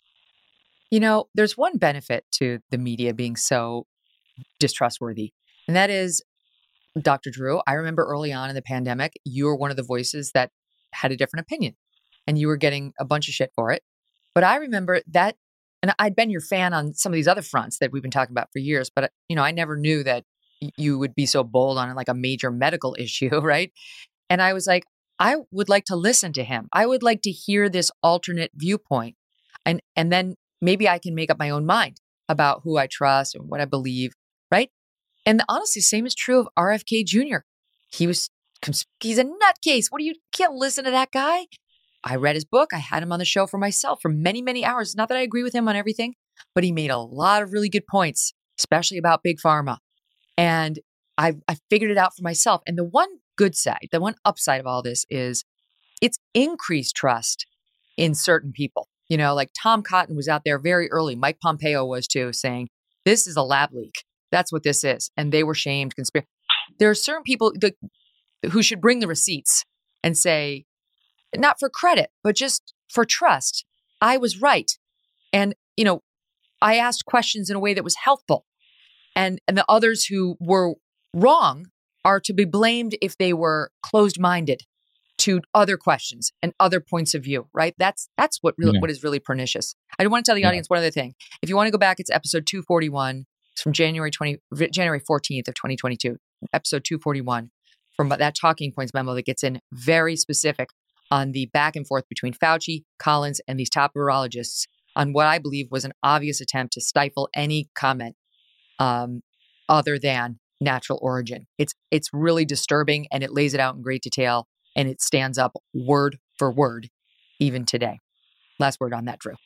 You know, there's one benefit to the media being so distrustworthy, and that is, Doctor Drew, I remember early on in the pandemic, you were one of the voices that had a different opinion, and you were getting a bunch of shit for it. But I remember that, and I'd been your fan on some of these other fronts that we've been talking about for years, but, you know, I never knew that you would be so bold on like a major medical issue, right? And I was like, I would like to listen to him. I would like to hear this alternate viewpoint. And and then maybe I can make up my own mind about who I trust and what I believe, right? And honestly, same is true of R F K Junior He was, he's a nutcase. What do you, can't listen to that guy? I read his book. I had him on the show for myself for many, many hours. Not that I agree with him on everything, but he made a lot of really good points, especially about Big Pharma. And I, I figured it out for myself. And the one good side, the one upside of all this is it's increased trust in certain people. You know, like Tom Cotton was out there very early. Mike Pompeo was too, saying, this is a lab leak. That's what this is. And they were shamed. Conspir- there are certain people that, who should bring the receipts and say, not for credit, but just for trust. I was right. And, you know, I asked questions in a way that was helpful. And and the others who were wrong are to be blamed if they were closed-minded to other questions and other points of view, right? That's that's what really, Yeah. what is really pernicious. I want to tell the Yeah. audience one other thing. If you want to go back, it's episode two forty-one. It's from January twentieth, January fourteenth of twenty twenty-two. Episode two forty-one from that talking points memo that gets in very specific on the back and forth between Fauci, Collins, and these top virologists on what I believe was an obvious attempt to stifle any comment um, other than natural origin. It's it's really disturbing, and it lays it out in great detail, and it stands up word for word, even today. Last word on that, Drew.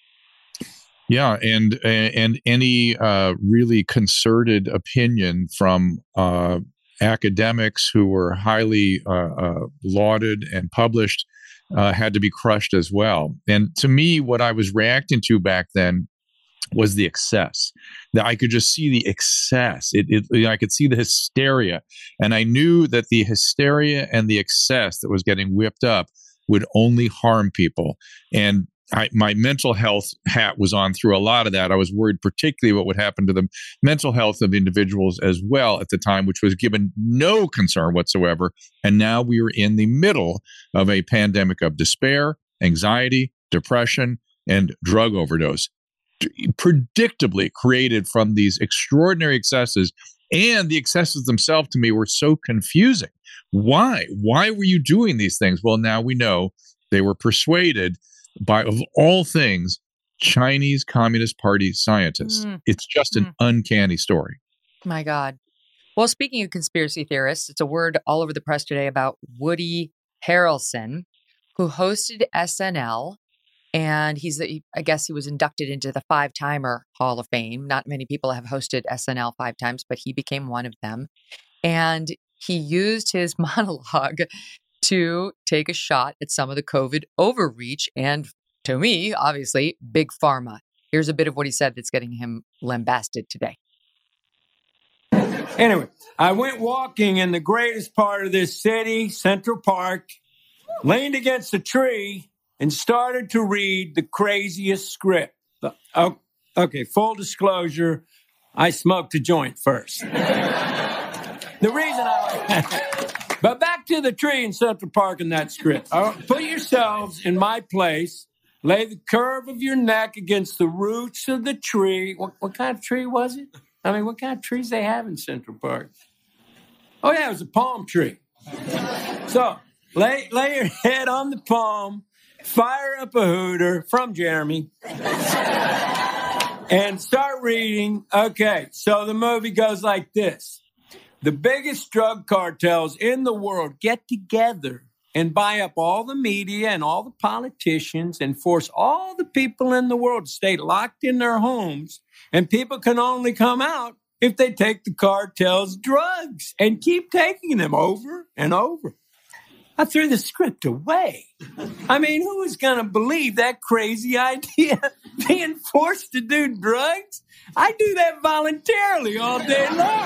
Yeah, and and any uh, really concerted opinion from uh, academics who were highly uh, uh, lauded and published uh, had to be crushed as well. And to me, what I was reacting to back then was the excess. That I could just see the excess. It, it, I could see the hysteria, and I knew that the hysteria and the excess that was getting whipped up would only harm people. And I, my mental health hat was on through a lot of that. I was worried particularly what would happen to the mental health of individuals as well at the time, which was given no concern whatsoever. And now we are in the middle of a pandemic of despair, anxiety, depression, and drug overdose, predictably created from these extraordinary excesses. And the excesses themselves, to me, were so confusing. Why? Why were you doing these things? Well, now we know they were persuaded by, of all things, Chinese Communist Party scientists. Mm. It's just an mm. uncanny story. My God. Well, speaking of conspiracy theorists, it's a word all over the press today about Woody Harrelson, who hosted S N L. And he's, I guess he was inducted into the five-timer Hall of Fame. Not many people have hosted S N L five times, but he became one of them. And he used his monologue to take a shot at some of the COVID overreach and, to me, obviously, big pharma. Here's a bit of what he said that's getting him lambasted today. Anyway, I went walking in the greatest part of this city, Central Park, leaned against a tree, and started to read the craziest script. Oh, okay, full disclosure, I smoked a joint first. The reason I... But back to the tree in Central Park and that script. Uh, put yourselves in my place. Lay the curve of your neck against the roots of the tree. What, what kind of tree was it? I mean, what kind of trees they have in Central Park? Oh, yeah, it was a palm tree. So lay, lay your head on the palm, fire up a hooter from Jeremy, and start reading. Okay, so the movie goes like this. The biggest drug cartels in the world get together and buy up all the media and all the politicians and force all the people in the world to stay locked in their homes. And people can only come out if they take the cartel's drugs and keep taking them over and over. I threw the script away. I mean, who is going to believe that crazy idea? Being forced to do drugs? I do that voluntarily all day long.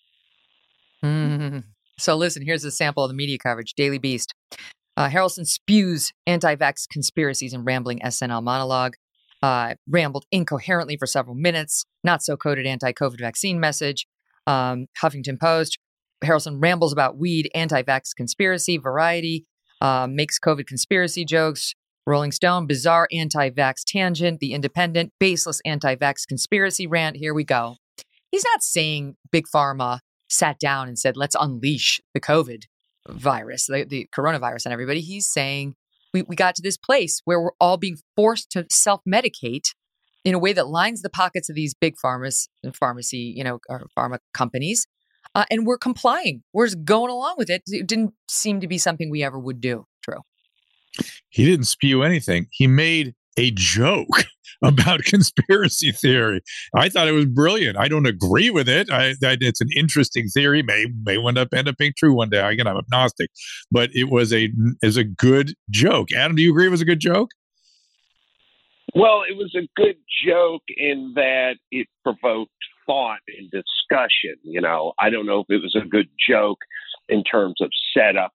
Mm. So listen, here's a sample of the media coverage. Daily Beast. Uh, Harrelson spews anti-vax conspiracies in rambling S N L monologue. Uh, rambled incoherently for several minutes. Not so coded anti-COVID vaccine message. Um, Huffington Post. Harrelson rambles about weed, anti-vax conspiracy. Variety. Uh, makes COVID conspiracy jokes. Rolling Stone. Bizarre anti-vax tangent. The Independent. Baseless anti-vax conspiracy rant. Here we go. He's not saying Big Pharma sat down and said, let's unleash the COVID virus, the, the coronavirus on everybody. He's saying we, we got to this place where we're all being forced to self-medicate in a way that lines the pockets of these big pharmas, pharmacy, you know, or pharma companies. Uh, and we're complying. We're just going along with it. It didn't seem to be something we ever would do, Drew. He didn't spew anything. He made a joke about conspiracy theory. I thought it was brilliant. I don't agree with it. I, I, it's an interesting theory. May may end up end up being true one day. Again, I'm agnostic, but it was a is a good joke. Adam, do you agree it was a good joke? Well, it was a good joke in that it provoked thought and discussion. You know, I don't know if it was a good joke in terms of setup,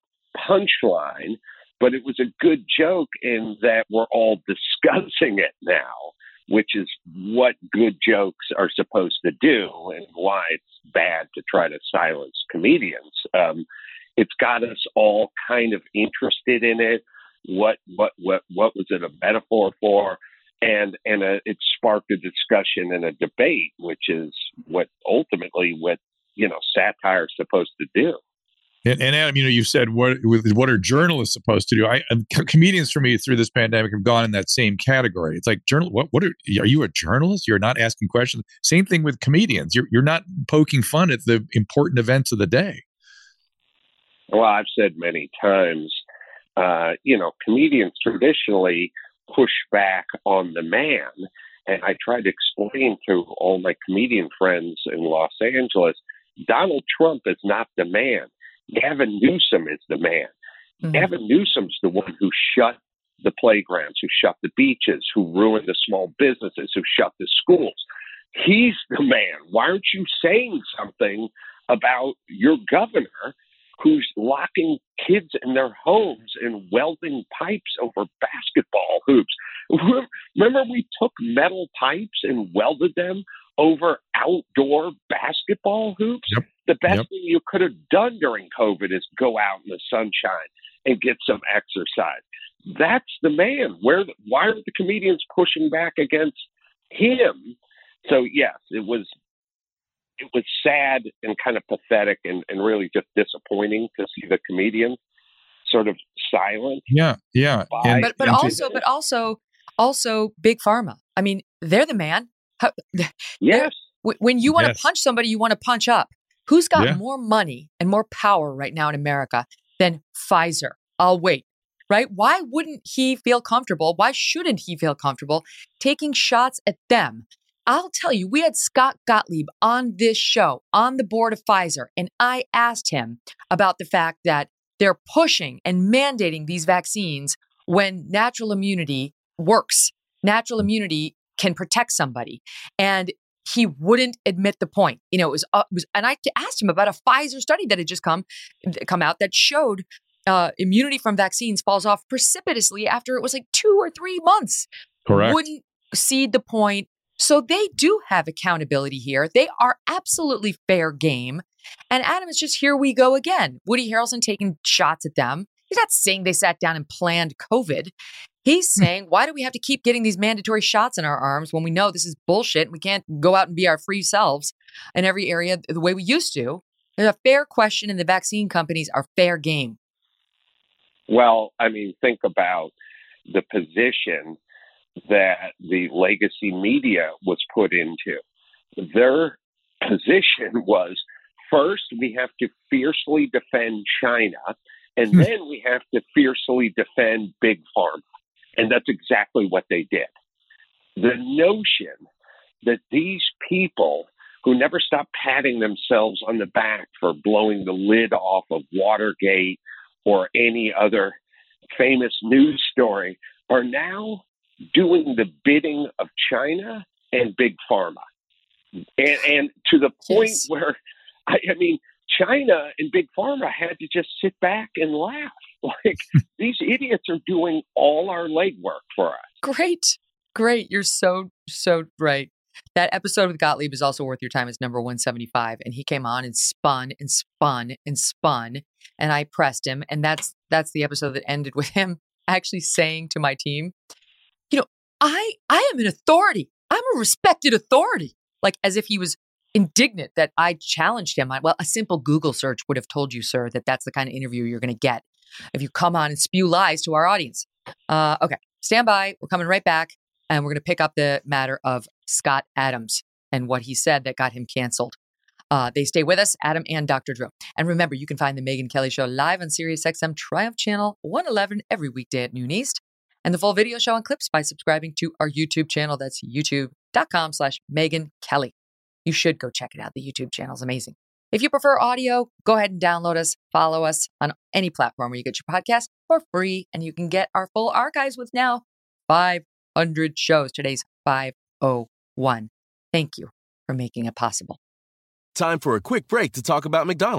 punchline, but it was a good joke in that we're all discussing it now. which is what good jokes are supposed to do and why it's bad to try to silence comedians. Um, it's got us all kind of interested in it. What what what what was it a metaphor for? And and a, it sparked a discussion and a debate, which is what ultimately what you know satire is supposed to do. And, and Adam, you know, you said what what are journalists supposed to do? I and comedians for me through this pandemic have gone in that same category. It's like journal. What what are are you a journalist? You're not asking questions. Same thing with comedians. You're you're not poking fun at the important events of the day. Well, I've said many times, uh, you know, comedians traditionally push back on the man, and I try to explain to all my comedian friends in Los Angeles, Donald Trump is not the man. Gavin Newsom is the man. Mm-hmm. Gavin Newsom's the one who shut the playgrounds, who shut the beaches, who ruined the small businesses, who shut the schools. He's the man. Why aren't you saying something about your governor who's locking kids in their homes and welding pipes over basketball hoops? Remember we took metal pipes and welded them over outdoor basketball hoops? Yep. The best yep. thing you could have done during COVID is go out in the sunshine and get some exercise. That's the man. Where? Why are the comedians pushing back against him? So yes, it was it was sad and kind of pathetic and, and really just disappointing to see the comedians sort of silent. Yeah, yeah. And, but but also but also also Big Pharma. I mean, they're the man. How, yes. When you want to yes. punch somebody, you want to punch up. Who's got yeah. more money and more power right now in America than Pfizer? I'll wait, right? Why wouldn't he feel comfortable? Why shouldn't he feel comfortable taking shots at them? I'll tell you, we had Scott Gottlieb on this show, on the board of Pfizer, and I asked him about the fact that they're pushing and mandating these vaccines when natural immunity works. Natural immunity can protect somebody. And he wouldn't admit the point. You know, it was, uh, it was, and I asked him about a Pfizer study that had just come, come out that showed uh, immunity from vaccines falls off precipitously after it was like two or three months. Correct. Wouldn't cede the point. So they do have accountability here. They are absolutely fair game. And Adam, it's just here we go again. Woody Harrelson taking shots at them. He's not saying they sat down and planned COVID. He's saying, why do we have to keep getting these mandatory shots in our arms when we know this is bullshit and we can't go out and be our free selves in every area the way we used to? There's a fair question, and the vaccine companies are fair game. Well, I mean, think about the position that the legacy media was put into. Their position was, first, we have to fiercely defend China, and then we have to fiercely defend Big Pharma. And that's exactly what they did. The notion that these people who never stop patting themselves on the back for blowing the lid off of Watergate or any other famous news story are now doing the bidding of China and Big Pharma. And, and to the point yes. where, I, I mean, China and Big Pharma had to just sit back and laugh. Like, these idiots are doing all our legwork for us. Great. Great. You're so, so right. That episode with Gottlieb is also worth your time. It's number one seventy-five. And he came on and spun and spun and spun. And I pressed him. And that's that's the episode that ended with him actually saying to my team, you know, I I am an authority. I'm a respected authority. Like, as if he was indignant that I challenged him. I, well, a simple Google search would have told you, sir, that that's the kind of interview you're going to get if you come on and spew lies to our audience. Uh, okay, stand by. We're coming right back. And we're going to pick up the matter of Scott Adams and what he said that got him canceled. Uh, they stay with us, Adam and Doctor Drew. And remember, you can find the Megyn Kelly Show live on SiriusXM Triumph Channel one eleven every weekday at noon East. And the full video show and clips by subscribing to our YouTube channel. That's youtube.com slash Megyn Kelly. You should go check it out. The YouTube channel is amazing. If you prefer audio, go ahead and download us. Follow us on any platform where you get your podcast for free. And you can get our full archives with now five hundred shows. Today's five oh one. Thank you for making it possible. Time for a quick break to talk about McDonald's.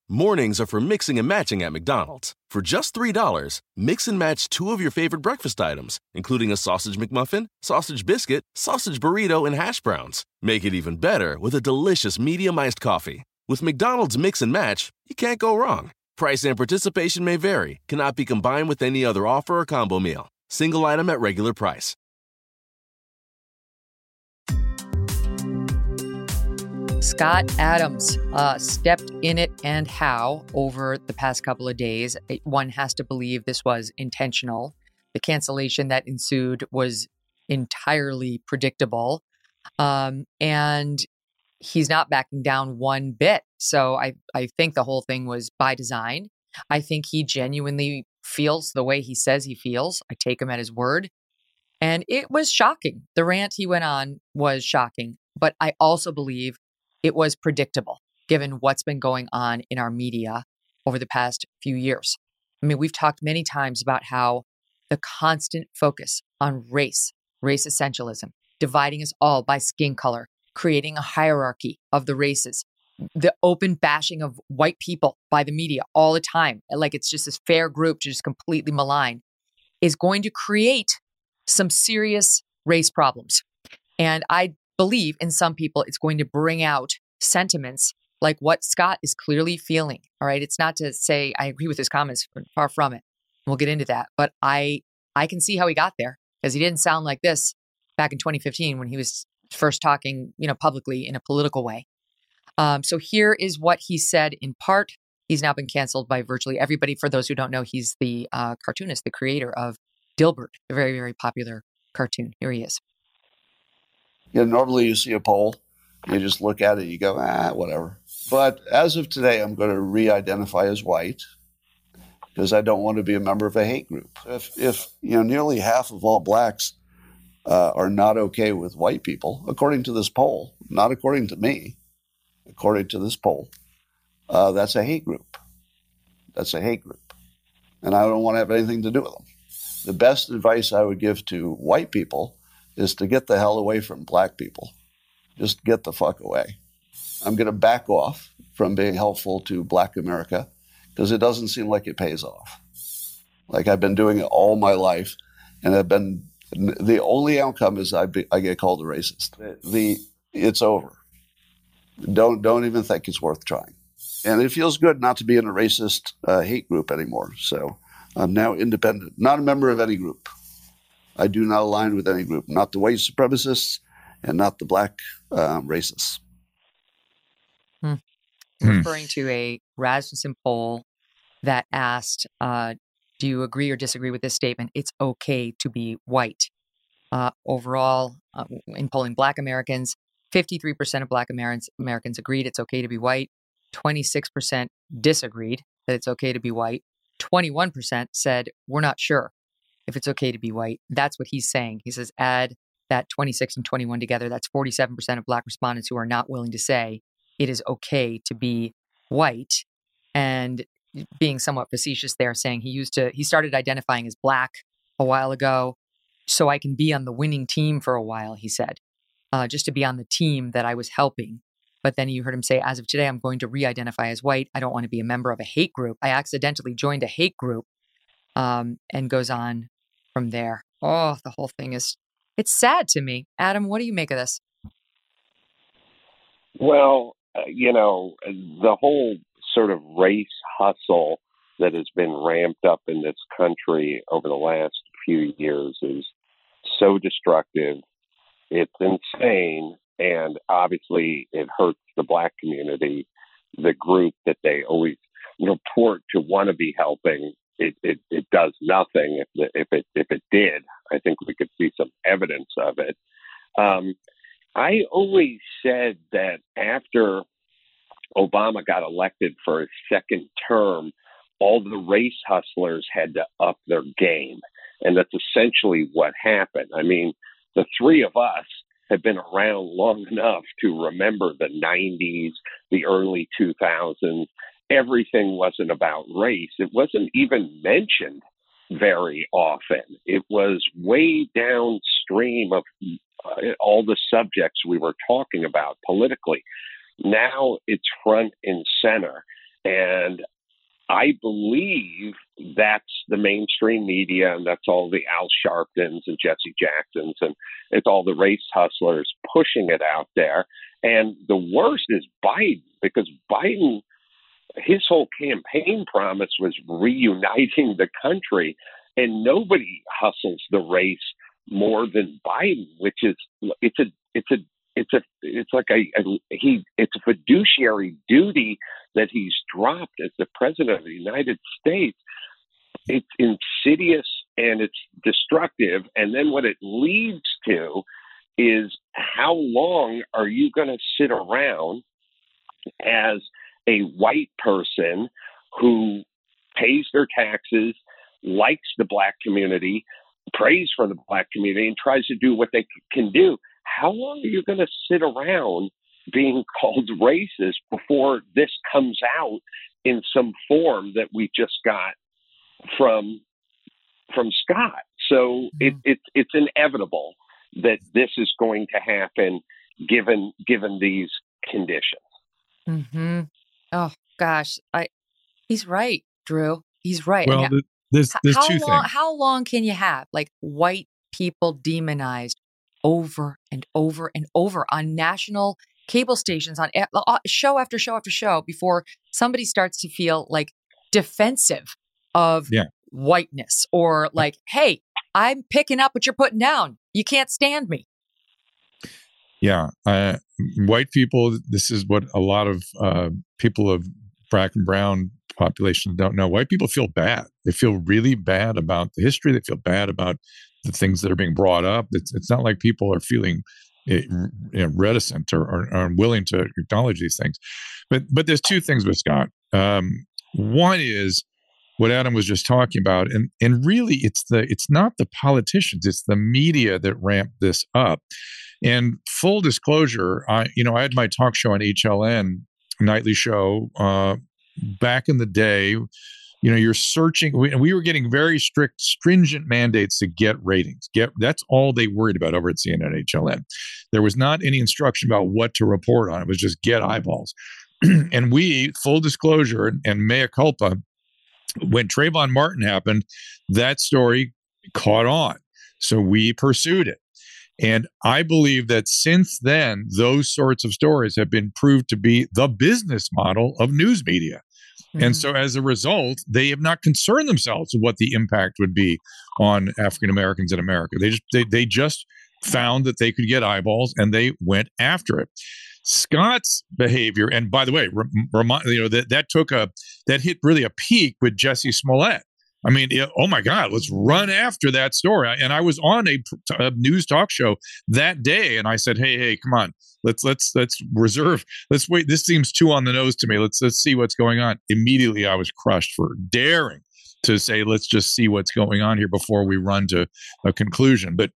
Mornings are for mixing and matching at McDonald's. For just three dollars, mix and match two of your favorite breakfast items, including a sausage McMuffin, sausage biscuit, sausage burrito, and hash browns. Make it even better with a delicious medium iced coffee. With McDonald's Mix and Match, you can't go wrong. Price and participation may vary. Cannot be combined with any other offer or combo meal. Single item at regular price. Scott Adams uh, stepped in it, and how over the past couple of days. One has to believe this was intentional. The cancellation that ensued was entirely predictable. Um, and he's not backing down one bit. So I, I think the whole thing was by design. I think he genuinely feels the way he says he feels. I take him at his word. And it was shocking. The rant he went on was shocking. But I also believe it was predictable, given what's been going on in our media over the past few years. I mean, we've talked many times about how the constant focus on race, race essentialism, dividing us all by skin color, creating a hierarchy of the races, the open bashing of white people by the media all the time, like it's just this fair group to just completely malign, is going to create some serious race problems. And I believe in some people, it's going to bring out sentiments like what Scott is clearly feeling. All right. It's not to say I agree with his comments, far from it. We'll get into that. But I, I can see how he got there, because he didn't sound like this back in twenty fifteen when he was first talking, you know, publicly in a political way. Um, so here is what he said in part. He's now been canceled by virtually everybody. For those who don't know, he's the uh, cartoonist, the creator of Dilbert, a very, very popular cartoon. Here he is. You know, normally you see a poll, you just look at it, you go, ah, whatever. But as of today, I'm going to re-identify as white because I don't want to be a member of a hate group. If, if you know, nearly half of all blacks uh, are not okay with white people, according to this poll, not according to me, according to this poll, uh, that's a hate group. That's a hate group. And I don't want to have anything to do with them. The best advice I would give to white people is to get the hell away from black people. Just get the fuck away. I'm going to back off from being helpful to black America because it doesn't seem like it pays off. Like I've been doing it all my life, and I've been, the only outcome is I, be, I get called a racist. The, it's over. Don't, don't even think it's worth trying. And it feels good not to be in a racist uh, hate group anymore. So I'm now independent, not a member of any group. I do not align with any group, not the white supremacists and not the black um, racists. Hmm. Referring to a Rasmussen poll that asked, uh, do you agree or disagree with this statement? It's okay to be white. Uh, overall, uh, in polling black Americans, fifty-three percent of black Americans, Americans agreed it's okay to be white. twenty-six percent disagreed that it's okay to be white. twenty-one percent said, we're not sure if it's okay to be white. That's what he's saying. He says, add that twenty-six and twenty-one together. That's forty-seven percent of black respondents who are not willing to say it is okay to be white. And being somewhat facetious there, saying he used to, he started identifying as black a while ago so I can be on the winning team for a while, he said, uh, just to be on the team that I was helping. But then you heard him say, as of today, I'm going to re-identify as white. I don't want to be a member of a hate group. I accidentally joined a hate group, um, and goes on from there. Oh, the whole thing is, it's sad to me. Adam, what do you make of this? Well, uh, you know, the whole sort of race hustle that has been ramped up in this country over the last few years is so destructive. It's insane. And obviously it hurts the black community, the group that they always report to want to be helping. It, it, it does nothing. If, the, if, it, if it did, I think we could see some evidence of it. Um, I always said that after Obama got elected for his second term, all the race hustlers had to up their game. And that's essentially what happened. I mean, the three of us have been around long enough to remember the nineties, the early two thousands. Everything wasn't about race. It wasn't even mentioned very often. It was way downstream of uh, all the subjects we were talking about politically. Now it's front and center. And I believe that's the mainstream media, and that's all the Al Sharptons and Jesse Jacksons, and it's all the race hustlers pushing it out there. And the worst is Biden, because Biden, his whole campaign promise was reuniting the country, and nobody hustles the race more than Biden, which is it's a it's a it's a it's like a, a he it's a fiduciary duty that he's dropped as the president of the United States. It's insidious and it's destructive. And then what it leads to is, how long are you going to sit around as a white person who pays their taxes, likes the black community, prays for the black community, and tries to do what they c- can do? How long are you going to sit around being called racist before this comes out in some form that we just got from from Scott? So it, it, it's inevitable that this is going to happen given given these conditions. Mm-hmm. Oh gosh, I he's right, Drew. He's right. Well, I mean, there's there's how two long? things. How long can you have like white people demonized over and over and over on national cable stations, on uh, show after show after show, before somebody starts to feel like defensive of yeah. whiteness, or like, hey, I'm picking up what you're putting down. You can't stand me. Yeah. Uh, white people, this is what a lot of uh, people of black and brown populations don't know. White people feel bad. They feel really bad about the history. They feel bad about the things that are being brought up. It's, it's not like people are feeling you know, reticent or, or, or unwilling to acknowledge these things. But but there's two things with Scott. Um, one is what Adam was just talking about, and and really it's the it's not the politicians, it's the media that ramped this up. And full disclosure, I you know I had my talk show on H L N, nightly show, uh, back in the day. You know, you're searching, we, we were getting very strict, stringent mandates to get ratings. Get that's all they worried about over at C N N H L N. There was not any instruction about what to report on. It was just get eyeballs. And we, full disclosure and mea culpa, when Trayvon Martin happened, that story caught on. So we pursued it. And I believe that since then, those sorts of stories have been proved to be the business model of news media. And so as a result, they have not concerned themselves with what the impact would be on African Americans in America. They just they, they just found that they could get eyeballs, and they went after it. Scott's behavior, and by the way, remind you know that that took a that hit really a peak with Jussie Smollett. I mean, it, oh my God, let's run after that story. And I was on a, a news talk show that day, and I said, "Hey, hey, come on, let's let's let's reserve. Let's wait. This seems too on the nose to me. Let's let's see what's going on." Immediately, I was crushed for daring to say, "Let's just see what's going on here before we run to a conclusion." But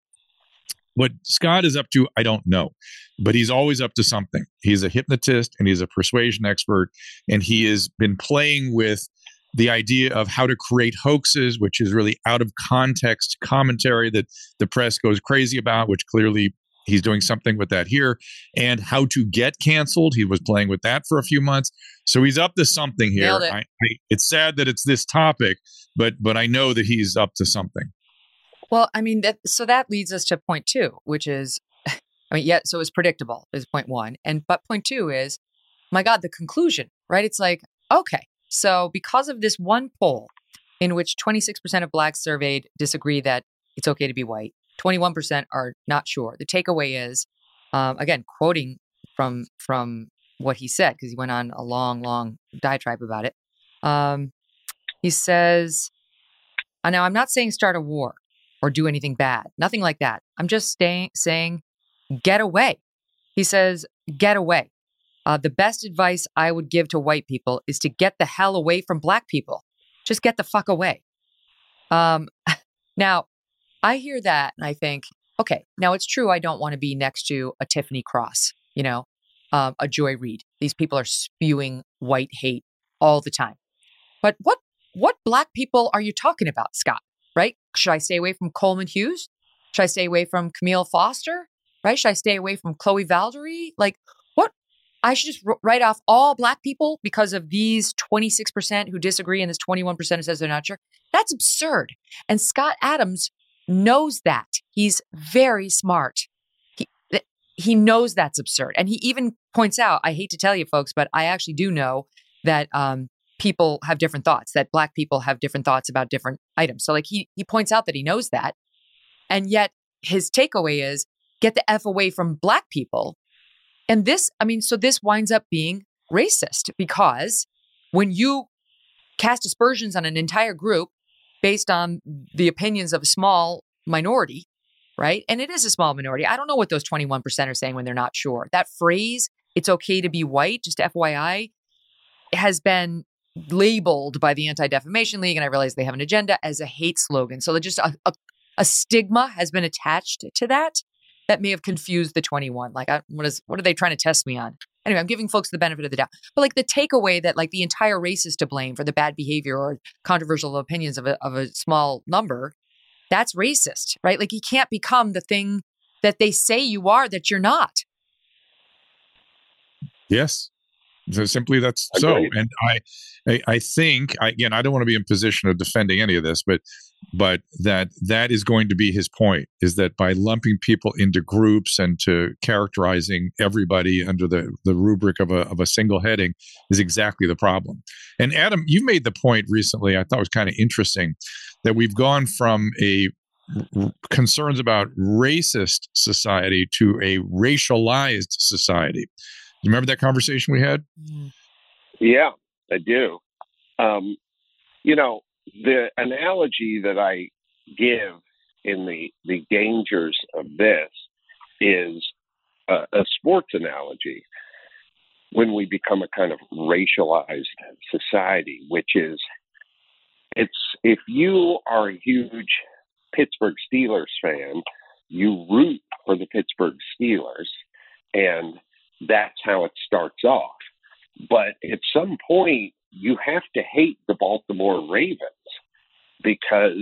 what Scott is up to, I don't know, but he's always up to something. He's a hypnotist and he's a persuasion expert, and he has been playing with the idea of how to create hoaxes, which is really out of context commentary that the press goes crazy about, which clearly he's doing something with that here, and how to get canceled. He was playing with that for a few months. So he's up to something here. Nailed it. I, I, it's sad that it's this topic, but but I know that he's up to something. Well, I mean, that, so that leads us to point two, which is, I mean, yeah, so it's predictable is point one. And but point two is, my God, the conclusion, right? It's like, okay, so because of this one poll in which twenty-six percent of blacks surveyed disagree that it's okay to be white, twenty-one percent are not sure. The takeaway is, um, again, quoting from from what he said, because he went on a long, long diatribe about it. Um, he says, now I'm not saying start a war or do anything bad, nothing like that. I'm just staying, saying get away. He says, get away. Uh, the best advice I would give to white people is to get the hell away from black people. Just get the fuck away. Um, now, I hear that and I think, okay, now it's true I don't want to be next to a Tiffany Cross, you know, um, a Joy Reid. These people are spewing white hate all the time. But what what black people are you talking about, Scott? Right? Should I stay away from Coleman Hughes? Should I stay away from Camille Foster? Right? Should I stay away from Chloe Valdary? Like, what I should just r- write off all black people because of these twenty-six percent who disagree and this twenty-one percent who says they're not sure. That's absurd. And Scott Adams knows that. He's very smart. He, he knows that's absurd. And he even points out, I hate to tell you folks, but I actually do know that um, people have different thoughts, that black people have different thoughts about different items. So like he he points out that he knows that. And yet his takeaway is get the F away from black people. And this, I mean, so this winds up being racist because when you cast aspersions on an entire group based on the opinions of a small minority, right? And it is a small minority. I don't know what those twenty-one percent are saying when they're not sure. That phrase, it's okay to be white, just F Y I, has been labeled by the Anti-Defamation League, and I realize they have an agenda, as a hate slogan. So just a, a, a stigma has been attached to that that may have confused the twenty-one. Like, I, what is what are they trying to test me on? Anyway, I'm giving folks the benefit of the doubt. But like the takeaway that like the entire race is to blame for the bad behavior or controversial opinions of a, of a small number, that's racist, right? Like you can't become the thing that they say you are that you're not. Yes. So simply that's so. And I, I, I think, again, I don't want to be in position of defending any of this, but but that that is going to be his point, is that by lumping people into groups and to characterizing everybody under the, the rubric of a of a single heading is exactly the problem. And Adam, you made the point recently, I thought was kind of interesting, that we've gone from a r- concerns about racist society to a racialized society. You remember that conversation we had? Yeah, I do. Um, you know, the analogy that I give in the, the dangers of this is a, a sports analogy when we become a kind of racialized society, which is it's if you are a huge Pittsburgh Steelers fan, you root for the Pittsburgh Steelers, and that's how it starts off. But at some point, you have to hate the Baltimore Ravens because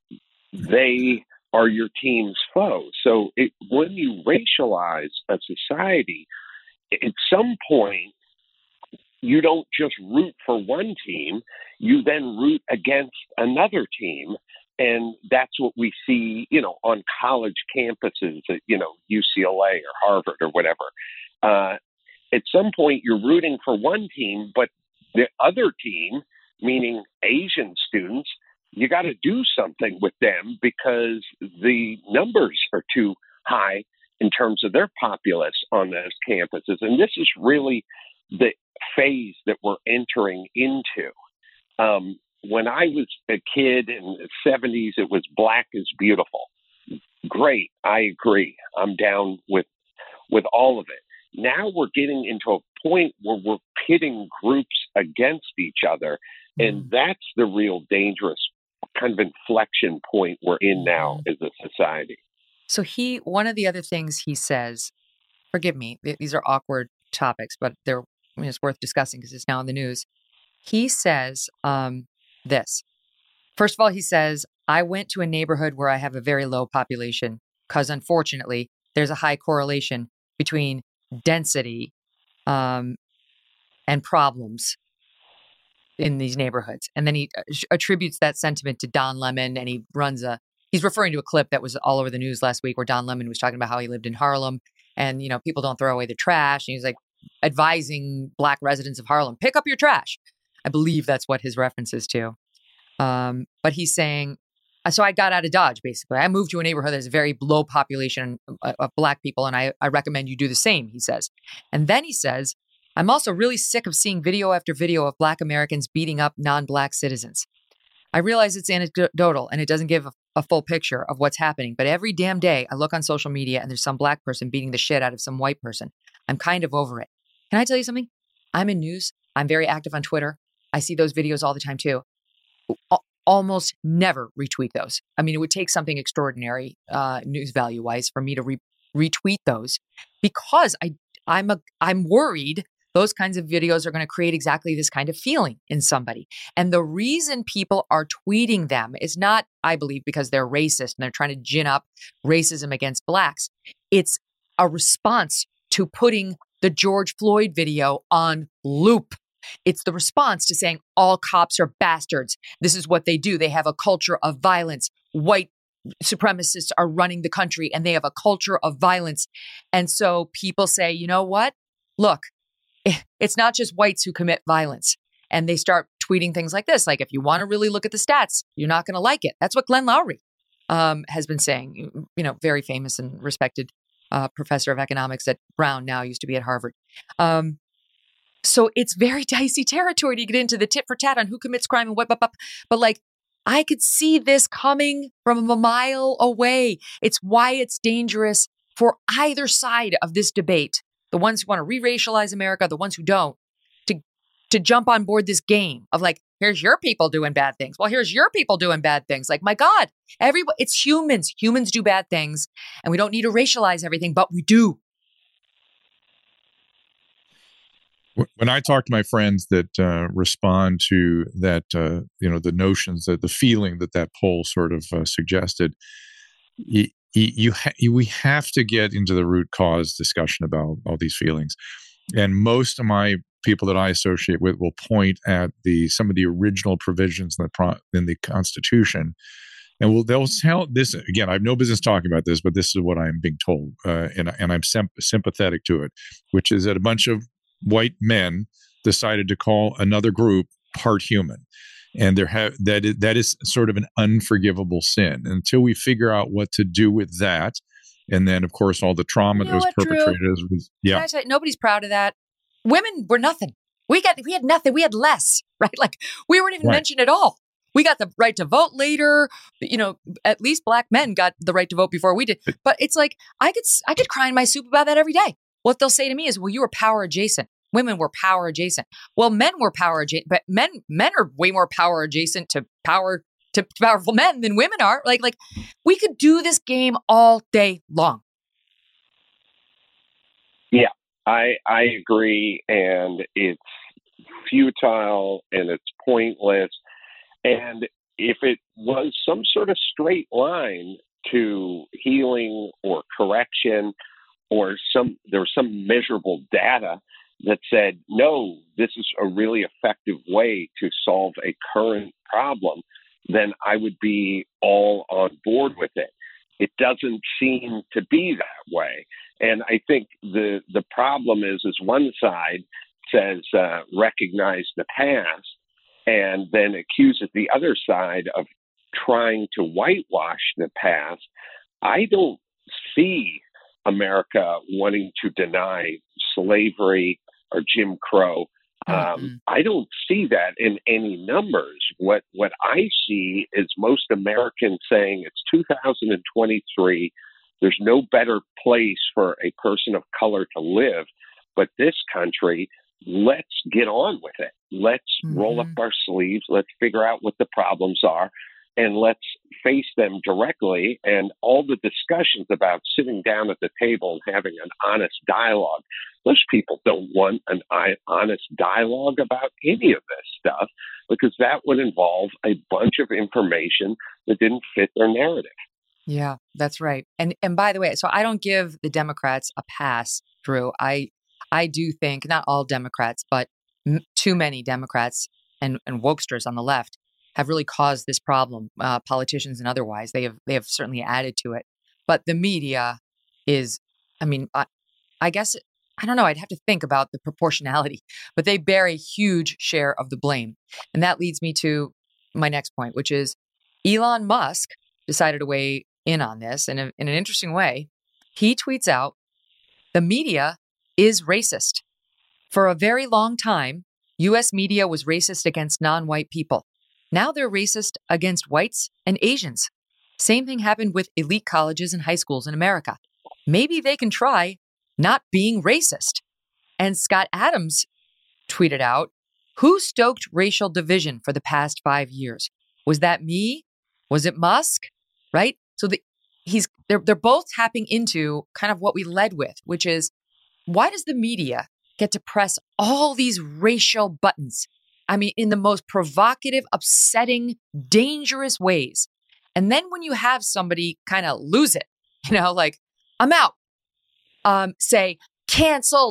they are your team's foe. So it, when you racialize a society, at some point, you don't just root for one team, you then root against another team. And that's what we see, you know, on college campuses at, you know, U C L A or Harvard or whatever. Uh, at some point, you're rooting for one team, but the other team, meaning Asian students, you got to do something with them because the numbers are too high in terms of their populace on those campuses. And this is really the phase that we're entering into. Um, when I was a kid in the seventies, it was black is beautiful. Great. I agree. I'm down with, with all of it. Now we're getting into a point where we're pitting groups against each other. And that's the real dangerous kind of inflection point we're in now as a society. So he, one of the other things he says, forgive me, these are awkward topics, but they're I mean, it's worth discussing because it's now in the news. He says um, this. First of all, he says, I went to a neighborhood where I have a very low population because unfortunately, there's a high correlation between density um, and problems in these neighborhoods. And then he attributes that sentiment to Don Lemon, and he runs a, he's referring to a clip that was all over the news last week where Don Lemon was talking about how he lived in Harlem and, you know, people don't throw away the trash. And he's like advising black residents of Harlem, pick up your trash. I believe that's what his reference is to. Um, but he's saying, so I got out of Dodge, basically. I moved to a neighborhood that has a very low population of, of black people, and I, I recommend you do the same, he says. And then he says, I'm also really sick of seeing video after video of black Americans beating up non-black citizens. I realize it's anecdotal and it doesn't give a, a full picture of what's happening, but every damn day I look on social media and there's some black person beating the shit out of some white person. I'm kind of over it. Can I tell you something? I'm in news. I'm very active on Twitter. I see those videos all the time too. Almost never retweet those. I mean, it would take something extraordinary, uh, news value wise, for me to re- retweet those, because I, I'm a, I'm worried those kinds of videos are going to create exactly this kind of feeling in somebody. And the reason people are tweeting them is not, I believe, because they're racist and they're trying to gin up racism against blacks. It's a response to putting the George Floyd video on loop. It's the response to saying all cops are bastards. This is what they do. They have a culture of violence. White supremacists are running the country and they have a culture of violence. And so people say, you know what? Look, it's not just whites who commit violence. And they start tweeting things like this, like, if you want to really look at the stats, you're not going to like it. That's what Glenn Loury um, has been saying, you know, very famous and respected uh, professor of economics at Brown, now used to be at Harvard. Um, so it's very dicey territory to get into the tit for tat on who commits crime and what, but, but, but like, I could see this coming from a mile away. It's why it's dangerous for either side of this debate. The ones who want to re-racialize America, the ones who don't, to to jump on board this game of like, here's your people doing bad things. Well, here's your people doing bad things. Like, my God, everybody, it's humans. Humans do bad things, and we don't need to racialize everything, but we do. When I talk to my friends that uh, respond to that, uh, you know, the notions, that the feeling that that poll sort of uh, suggested, you, you ha- we have to get into the root cause discussion about all these feelings. And most of my people that I associate with will point at the some of the original provisions in the pro- in the Constitution, and will they'll tell this again. I have no business talking about this, but this is what I am being told, uh, and and I'm sim- sympathetic to it, which is that a bunch of white men decided to call another group part human, and there have that is, that is sort of an unforgivable sin. Until we figure out what to do with that, and then of course all the trauma you that was what, perpetrated Drew? was yeah. Can I say, nobody's proud of that. Women were nothing. We got we had nothing. We had less, right? Like we weren't even Right. mentioned at all. We got the right to vote later. You know, at least black men got the right to vote before we did. But it's like I could I could cry in my soup about that every day. What they'll say to me is, "Well, you were power adjacent. Women were power adjacent. Well, men were power adjacent, but men men are way more power adjacent to power to powerful men than women are. Like like we could do this game all day long." Yeah, I I agree, and it's futile and it's pointless. And if it was some sort of straight line to healing or correction, or some there was some measurable data that said, no, this is a really effective way to solve a current problem, then I would be all on board with it. It doesn't seem to be that way. And I think the the problem is, is one side says uh, recognize the past and then accuses the other side of trying to whitewash the past. I don't see America wanting to deny slavery or Jim Crow. Um, mm-hmm. I don't see that in any numbers. What what I see is most Americans saying it's two thousand twenty-three. There's no better place for a person of color to live but this country. Let's get on with it. Let's mm-hmm. roll up our sleeves. Let's figure out what the problems are, and let's face them directly. And all the discussions about sitting down at the table and having an honest dialogue, those people don't want an honest dialogue about any of this stuff, because that would involve a bunch of information that didn't fit their narrative. Yeah, that's right. And and by the way, so I don't give the Democrats a pass, Drew. I I do think not all Democrats, but m- too many Democrats and, and wokesters on the left have really caused this problem. Uh, politicians and otherwise, they have they have certainly added to it. But the media is, I mean, I, I guess I don't know. I'd have to think about the proportionality, but they bear a huge share of the blame, and that leads me to my next point, which is Elon Musk decided to weigh in on this in, a, in an interesting way. He tweets out, "The media is racist. For a very long time, U S media was racist against non-white people. Now they're racist against whites and Asians. Same thing happened with elite colleges and high schools in America. Maybe they can try not being racist." And Scott Adams tweeted out, "Who stoked racial division for the past five years? Was that me? Was it Musk?" Right? So the, he's they're they're both tapping into kind of what we led with, which is, why does the media get to press all these racial buttons? I mean, in the most provocative, upsetting, dangerous ways. And then when you have somebody kind of lose it, you know, like, I'm out, um, say, canceled,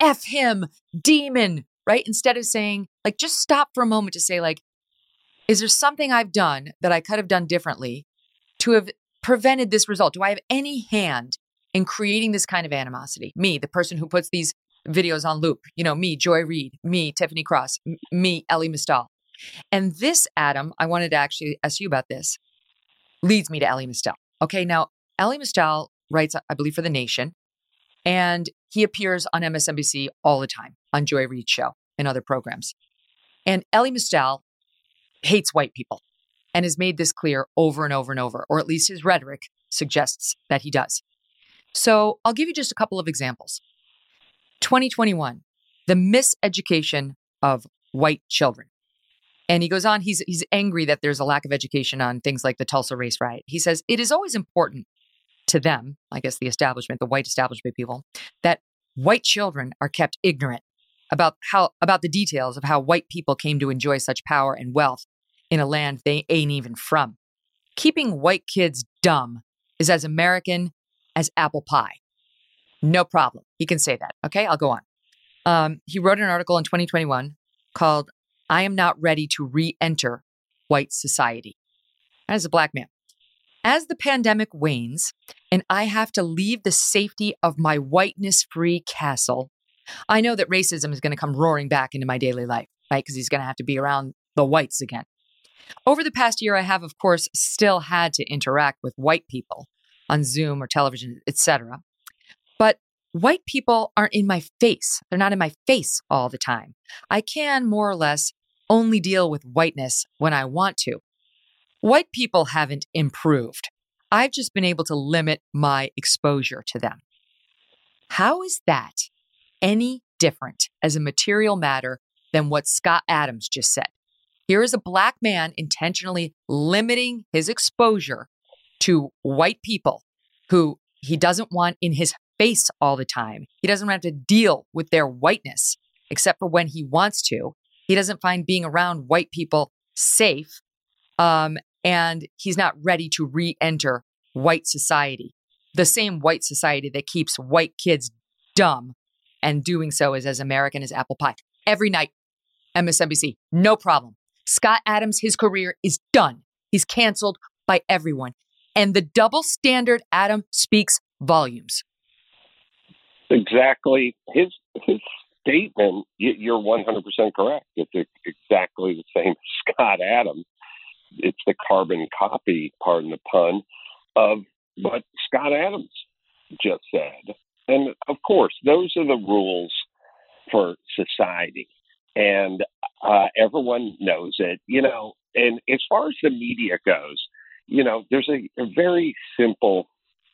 F him, demon, right? Instead of saying, like, just stop for a moment to say, like, is there something I've done that I could have done differently to have prevented this result? Do I have any hand in creating this kind of animosity? Me, the person who puts these videos on loop, you know, me, Joy Reid, me, Tiffany Cross, m- me, Elie Mystal. And this, Adam, I wanted to actually ask you about this, leads me to Elie Mystal. Okay, now, Elie Mystal writes, I believe, for The Nation, and he appears on M S N B C all the time, on Joy Reid's show and other programs. And Elie Mystal hates white people and has made this clear over and over and over, or at least his rhetoric suggests that he does. So I'll give you just a couple of examples. twenty twenty-one, the miseducation of white children. And he goes on, he's he's angry that there's a lack of education on things like the Tulsa race riot. He says, it is always important to them, I guess the establishment, the white establishment people, that white children are kept ignorant about how about the details of how white people came to enjoy such power and wealth in a land they ain't even from. Keeping white kids dumb is as American as apple pie. No problem. He can say that. Okay, I'll go on. Um, he wrote an article in twenty twenty-one called, I am not ready to re-enter white society. As a black man. As the pandemic wanes and I have to leave the safety of my whiteness-free castle, I know that racism is going to come roaring back into my daily life, right? Because he's going to have to be around the whites again. Over the past year, I have, of course, still had to interact with white people on Zoom or television, et cetera. But white people aren't in my face. They're not in my face all the time. I can, more or less, only deal with whiteness when I want to. White people haven't improved. I've just been able to limit my exposure to them. How is that any different as a material matter than what Scott Adams just said? Here is a black man intentionally limiting his exposure to white people who he doesn't want in his face all the time. He doesn't have to deal with their whiteness, except for when he wants to. He doesn't find being around white people safe. Um, and he's not ready to re-enter white society, the same white society that keeps white kids dumb, and doing so is as American as apple pie. Every night, M S N B C, no problem. Scott Adams, his career is done. He's canceled by everyone. And the double standard, Adam, speaks volumes. Exactly. His his statement, you're one hundred percent correct. It's exactly the same as Scott Adams. It's the carbon copy, pardon the pun, of what Scott Adams just said. And of course, those are the rules for society. And uh, everyone knows it, you know. And as far as the media goes, you know, there's a, a very simple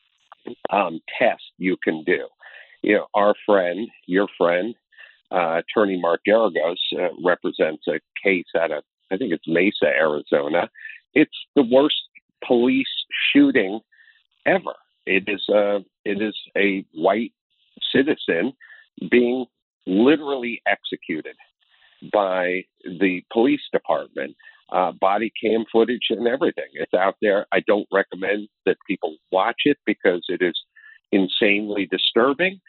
um, test you can do. You know, our friend, your friend, uh, Attorney Mark Geragos uh, represents a case out of, I think it's Mesa, Arizona. It's the worst police shooting ever. It is a, it is a white citizen being literally executed by the police department. Uh, body cam footage and everything. It's out there. I don't recommend that people watch it because it is insanely disturbing.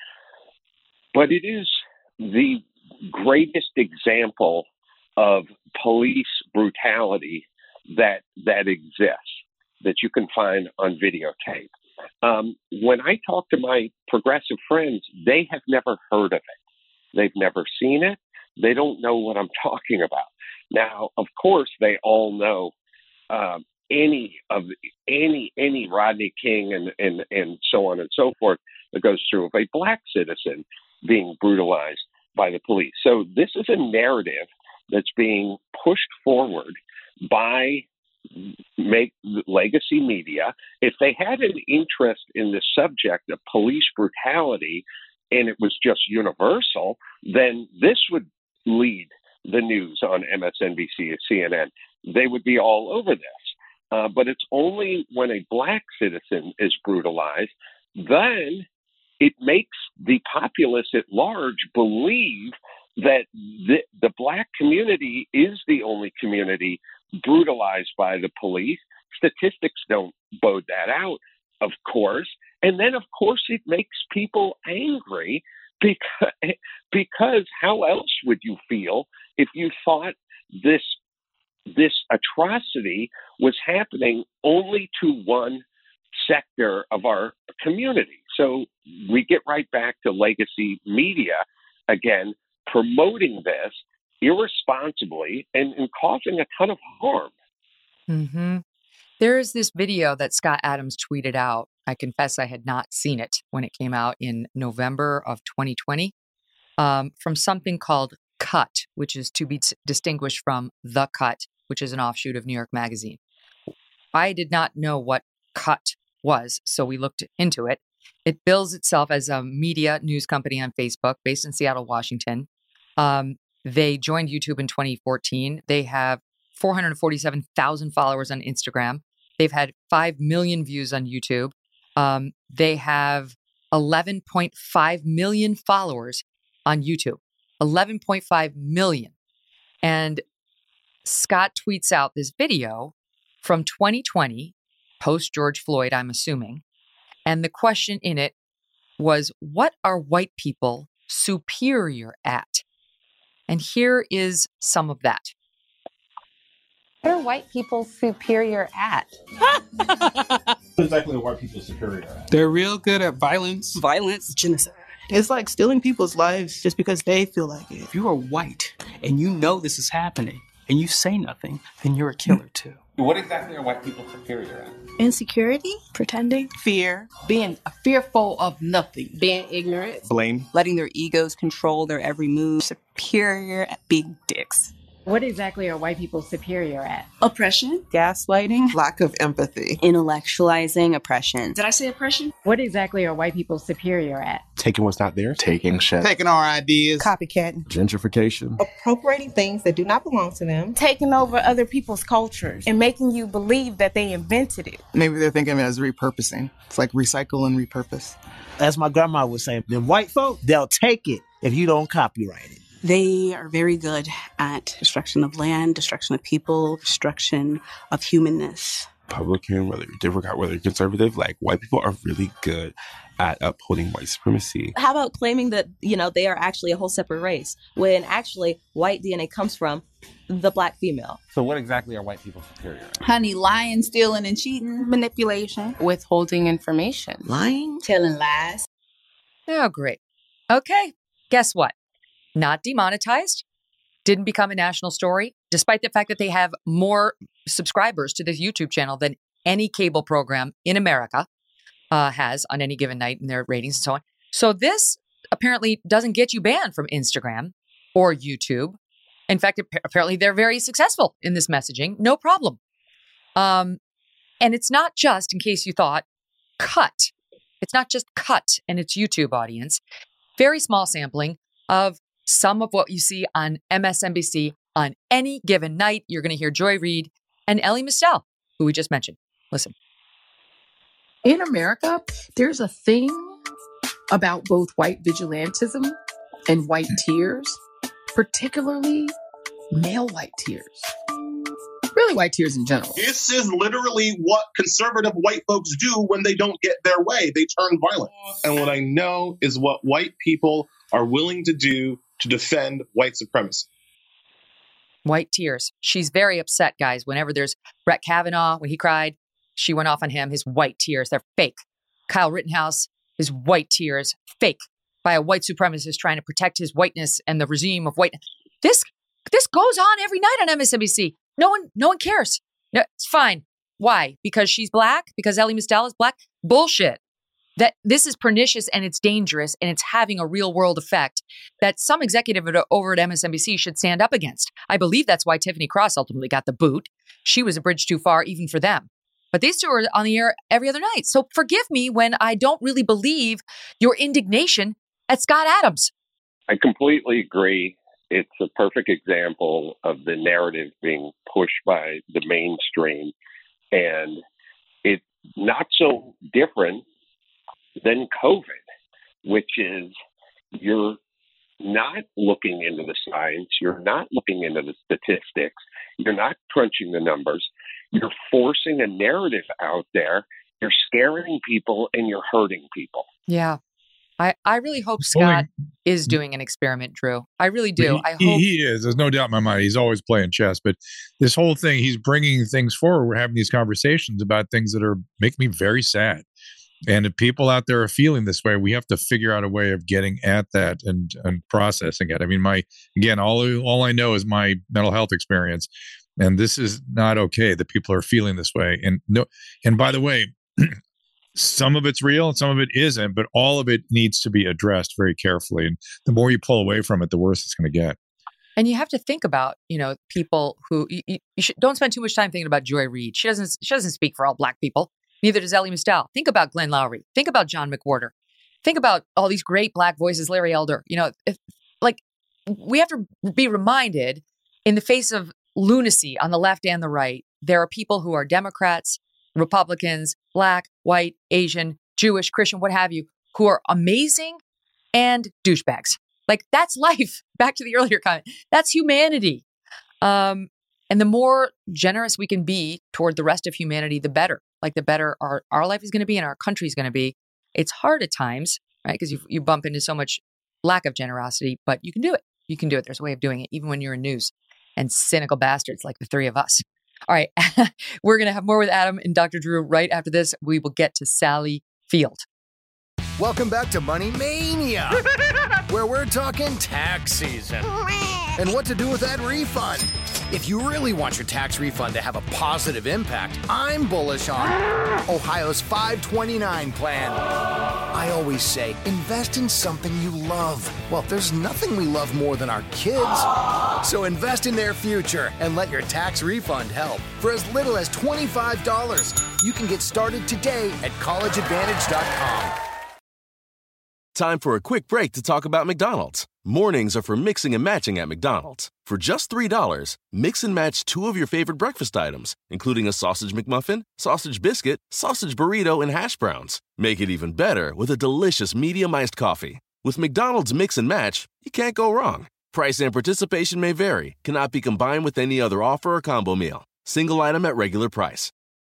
But it is the greatest example of police brutality that that exists, that you can find on videotape. Um, when I talk to my progressive friends, they have never heard of it. They've never seen it. They don't know what I'm talking about. Now, of course, they all know um, any of any any Rodney King and, and and so on and so forth that goes through of a black citizen being brutalized by the police. So this is a narrative that's being pushed forward by make legacy media. If they had an interest in the subject of police brutality and it was just universal, then this would lead the news on M S N B C or C N N. They would be all over this. Uh, but it's only when a black citizen is brutalized, then it makes the populace at large believe that the, the black community is the only community brutalized by the police. Statistics don't bode that out, of course. And then, of course, it makes people angry Because, because how else would you feel if you thought this this atrocity was happening only to one sector of our community? So we get right back to legacy media again, promoting this irresponsibly and, and causing a ton of harm. Mm-hmm. There is this video that Scott Adams tweeted out. I confess I had not seen it when it came out in November of twenty twenty, um, from something called Cut, which is to be t- distinguished from The Cut, which is an offshoot of New York Magazine. I did not know what Cut was, so we looked into it. It bills itself as a media news company on Facebook based in Seattle, Washington. Um, they joined YouTube in twenty fourteen. They have four hundred forty-seven thousand followers on Instagram. They've had five million views on YouTube. Um, they have eleven point five million followers on YouTube. eleven point five million. And Scott tweets out this video from twenty twenty, post George Floyd, I'm assuming. And the question in it was, what are white people superior at? And here is some of that. What are white people superior at? What exactly are white people superior at? They're real good at violence. Violence. Genocide. It's like stealing people's lives just because they feel like it. If you are white and you know this is happening and you say nothing, then you're a killer too. What exactly are white people superior at? Insecurity. Pretending. Fear. Being fearful of nothing. Being ignorant. Blame. Letting their egos control their every move. Superior at being dicks. What exactly are white people superior at? Oppression. Gaslighting. Lack of empathy. Intellectualizing oppression. Did I say oppression? What exactly are white people superior at? Taking what's not theirs. Taking shit. Taking our ideas. Copycatting. Gentrification. Appropriating things that do not belong to them. Taking over other people's cultures and making you believe that they invented it. Maybe they're thinking of it as repurposing. It's like recycle and repurpose. As my grandma would say, them white folk, they'll take it if you don't copyright it. They are very good at destruction of land, destruction of people, destruction of humanness. Republican, whether you're Democrat, whether you're conservative, like white people are really good at upholding white supremacy. How about claiming that, you know, they are actually a whole separate race when actually white D N A comes from the black female? So what exactly are white people superior at? Honey, lying, stealing, and cheating. Manipulation. Withholding information. Lying. Telling lies. Oh, great. Okay. Guess what? Not demonetized, didn't become a national story, despite the fact that they have more subscribers to this YouTube channel than any cable program in America uh, has on any given night in their ratings and so on. So this apparently doesn't get you banned from Instagram or YouTube. In fact, apparently they're very successful in this messaging. No problem. Um, and it's not just, in case you thought, Cut. It's not just Cut and its YouTube audience. Very small sampling of some of what you see on M S N B C on any given night. You're going to hear Joy Reid and Elie Mystal, who we just mentioned. Listen. In America, there's a thing about both white vigilantism and white tears, particularly male white tears. Really white tears in general. This is literally what conservative white folks do when they don't get their way. They turn violent. And what I know is what white people are willing to do to defend white supremacy. White tears. She's very upset, guys. Whenever there's Brett Kavanaugh, when he cried, she went off on him. His white tears, they're fake. Kyle Rittenhouse, his white tears, fake by a white supremacist trying to protect his whiteness and the regime of white. This this goes on every night on M S N B C. No one, no one cares. No, it's fine. Why? Because she's black? Because Elie Mystal is black? Bullshit. That this is pernicious and it's dangerous and it's having a real world effect that some executive over at M S N B C should stand up against. I believe that's why Tiffany Cross ultimately got the boot. She was a bridge too far even for them. But these two are on the air every other night. So forgive me when I don't really believe your indignation at Scott Adams. I completely agree. It's a perfect example of the narrative being pushed by the mainstream. And it's not so different than COVID, which is you're not looking into the science, you're not looking into the statistics, you're not crunching the numbers, you're forcing a narrative out there, you're scaring people, and you're hurting people. Yeah. I, I really hope Scott is doing an experiment, Drew. I really do. He, I hope he is. There's no doubt in my mind. He's always playing chess. But this whole thing, he's bringing things forward. We're having these conversations about things that are make me very sad. And if people out there are feeling this way, we have to figure out a way of getting at that and, and processing it. I mean, my again, all all I know is my mental health experience, and this is not okay that people are feeling this way. And no, and by the way. Some of it's real and some of it isn't, but all of it needs to be addressed very carefully. And the more you pull away from it, the worse it's going to get. And you have to think about, you know, people who you, you, you should, don't spend too much time thinking about Joy Reid. She doesn't. She doesn't speak for all Black people. Neither does Elie Mystal. Think about Glenn Loury. Think about John McWhorter. Think about all these great Black voices. Larry Elder. You know, if, like we have to be reminded, in the face of lunacy on the left and the right, there are people who are Democrats, Republicans, Black, white, Asian, Jewish, Christian, what have you, who are amazing and douchebags. Like, that's life. Back to the earlier comment. That's humanity. Um, and the more generous we can be toward the rest of humanity, the better. Like, the better our, our life is going to be and our country is going to be. It's hard at times, right? Because you, you bump into so much lack of generosity, but you can do it. You can do it. There's a way of doing it, even when you're in news and cynical bastards like the three of us. All right, we're going to have more with Adam and Doctor Drew right after this. We will get to Sally Field. Welcome back to Money Mania, where we're talking tax season and what to do with that refund. If you really want your tax refund to have a positive impact, I'm bullish on Ohio's five twenty-nine plan. I always say, invest in something you love. Well, there's nothing we love more than our kids. So invest in their future and let your tax refund help. For as little as twenty-five dollars, you can get started today at college advantage dot com. Time for a quick break to talk about McDonald's. Mornings are for mixing and matching at McDonald's. For just three dollars, mix and match two of your favorite breakfast items, including a sausage McMuffin, sausage biscuit, sausage burrito, and hash browns. Make it even better with a delicious medium iced coffee. With McDonald's Mix and Match, you can't go wrong. Price and participation may vary. Cannot be combined with any other offer or combo meal. Single item at regular price.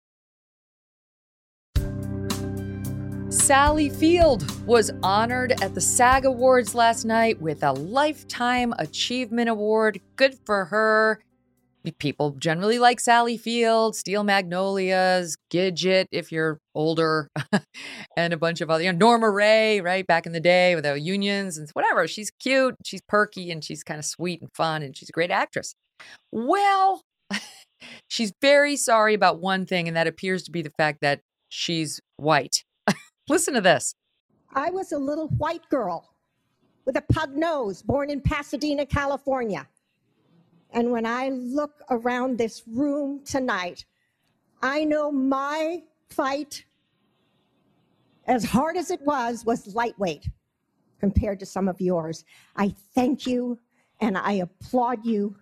Sally Field was honored at the SAG Awards last night with a Lifetime Achievement Award. Good for her. People generally like Sally Field, Steel Magnolias, Gidget, if you're older, and a bunch of other, you know, Norma Ray, right, back in the day with the unions and whatever. She's cute, she's perky, and she's kind of sweet and fun, and she's a great actress. Well, she's very sorry about one thing, and that appears to be the fact that she's white. Listen to this. I was a little white girl with a pug nose, born in Pasadena, California. And when I look around this room tonight, I know my fight, as hard as it was, was lightweight compared to some of yours. I thank you and I applaud you.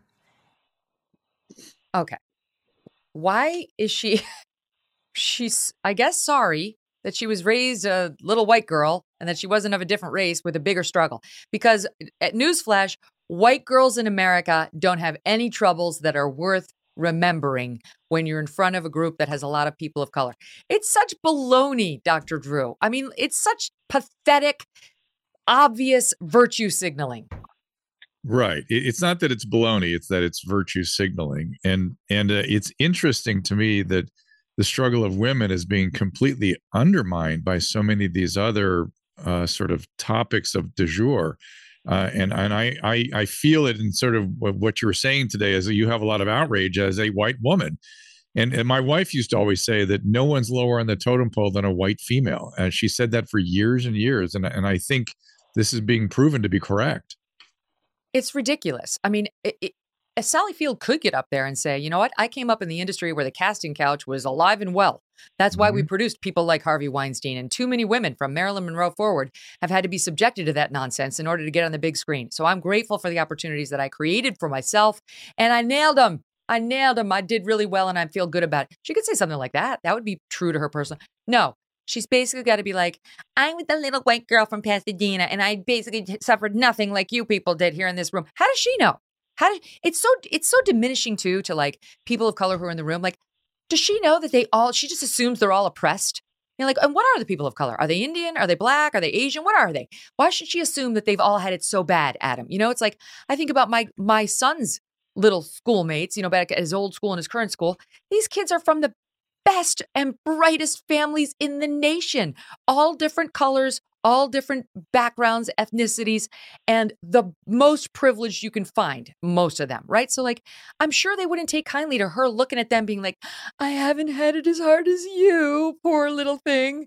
Okay. Why is she, she's, I guess, sorry that she was raised a little white girl and that she wasn't of a different race with a bigger struggle. Because at newsflash, white girls in America don't have any troubles that are worth remembering when you're in front of a group that has a lot of people of color. It's such baloney, Doctor Drew. I mean, it's such pathetic, obvious virtue signaling. Right. It's not that it's baloney, it's that it's virtue signaling. And and uh, it's interesting to me that the struggle of women is being completely undermined by so many of these other uh, sort of topics of du jour. Uh, and and I, I I feel it in sort of what you were saying today is that you have a lot of outrage as a white woman. And, and my wife used to always say that no one's lower on the totem pole than a white female. And she said that for years and years. And, and I think this is being proven to be correct. It's ridiculous. I mean, it, it, Sally Field could get up there and say, you know what? I came up in the industry where the casting couch was alive and well. That's why mm-hmm. we produced people like Harvey Weinstein, and too many women from Marilyn Monroe forward have had to be subjected to that nonsense in order to get on the big screen. So I'm grateful for the opportunities that I created for myself, and I nailed them. I nailed them. I did really well, and I feel good about it. She could say something like that. That would be true to her person. No, she's basically got to be like, I'm with the little white girl from Pasadena, and I basically suffered nothing like you people did here in this room. How does she know? How did it's so it's so diminishing too to like people of color who are in the room. Like, does she know that they all? She just assumes they're all oppressed. You're like, and what are the people of color? Are they Indian? Are they black? Are they Asian? What are they? Why should she assume that they've all had it so bad, Adam? You know, it's like, I think about my my son's little schoolmates, you know, back at his old school and his current school. These kids are from the best and brightest families in the nation, all different colors, all different backgrounds, ethnicities, and the most privileged you can find, most of them, right? So like, I'm sure they wouldn't take kindly to her looking at them being like, I haven't had it as hard as you, poor little thing.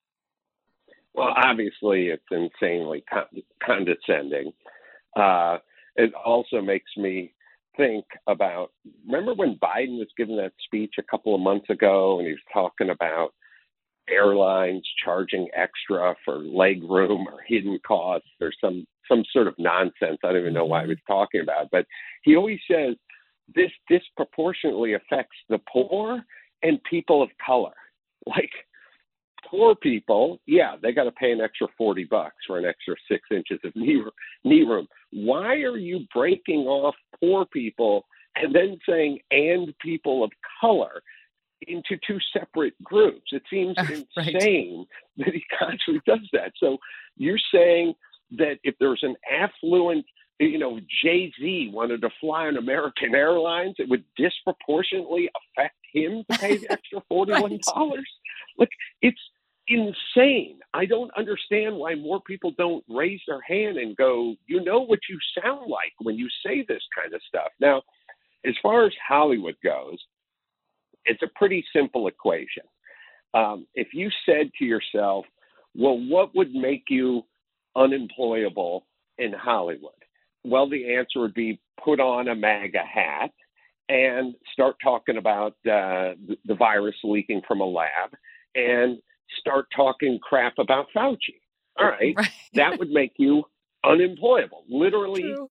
Well, obviously it's insanely con- condescending. Uh, it also makes me think about, remember when Biden was giving that speech a couple of months ago and he was talking about airlines charging extra for leg room or hidden costs or some some sort of nonsense. I don't even know why he was talking about, but he always says this disproportionately affects the poor and people of color. Like poor people, yeah, they got to pay an extra forty bucks for an extra six inches of knee, knee room. Why are you breaking off poor people and then saying and people of color into two separate groups? It seems insane right. that he constantly does that. So you're saying that if there's an affluent, you know, Jay-Z wanted to fly on American Airlines, it would disproportionately affect him to pay the extra forty-one dollars? right. Like, it's insane. I don't understand why more people don't raise their hand and go, you know what you sound like when you say this kind of stuff. Now, as far as Hollywood goes, it's a pretty simple equation. Um, if you said to yourself, well, what would make you unemployable in Hollywood? Well, the answer would be put on a MAGA hat and start talking about uh, the, the virus leaking from a lab and start talking crap about Fauci. All right. right. That would make you unemployable. Literally, True.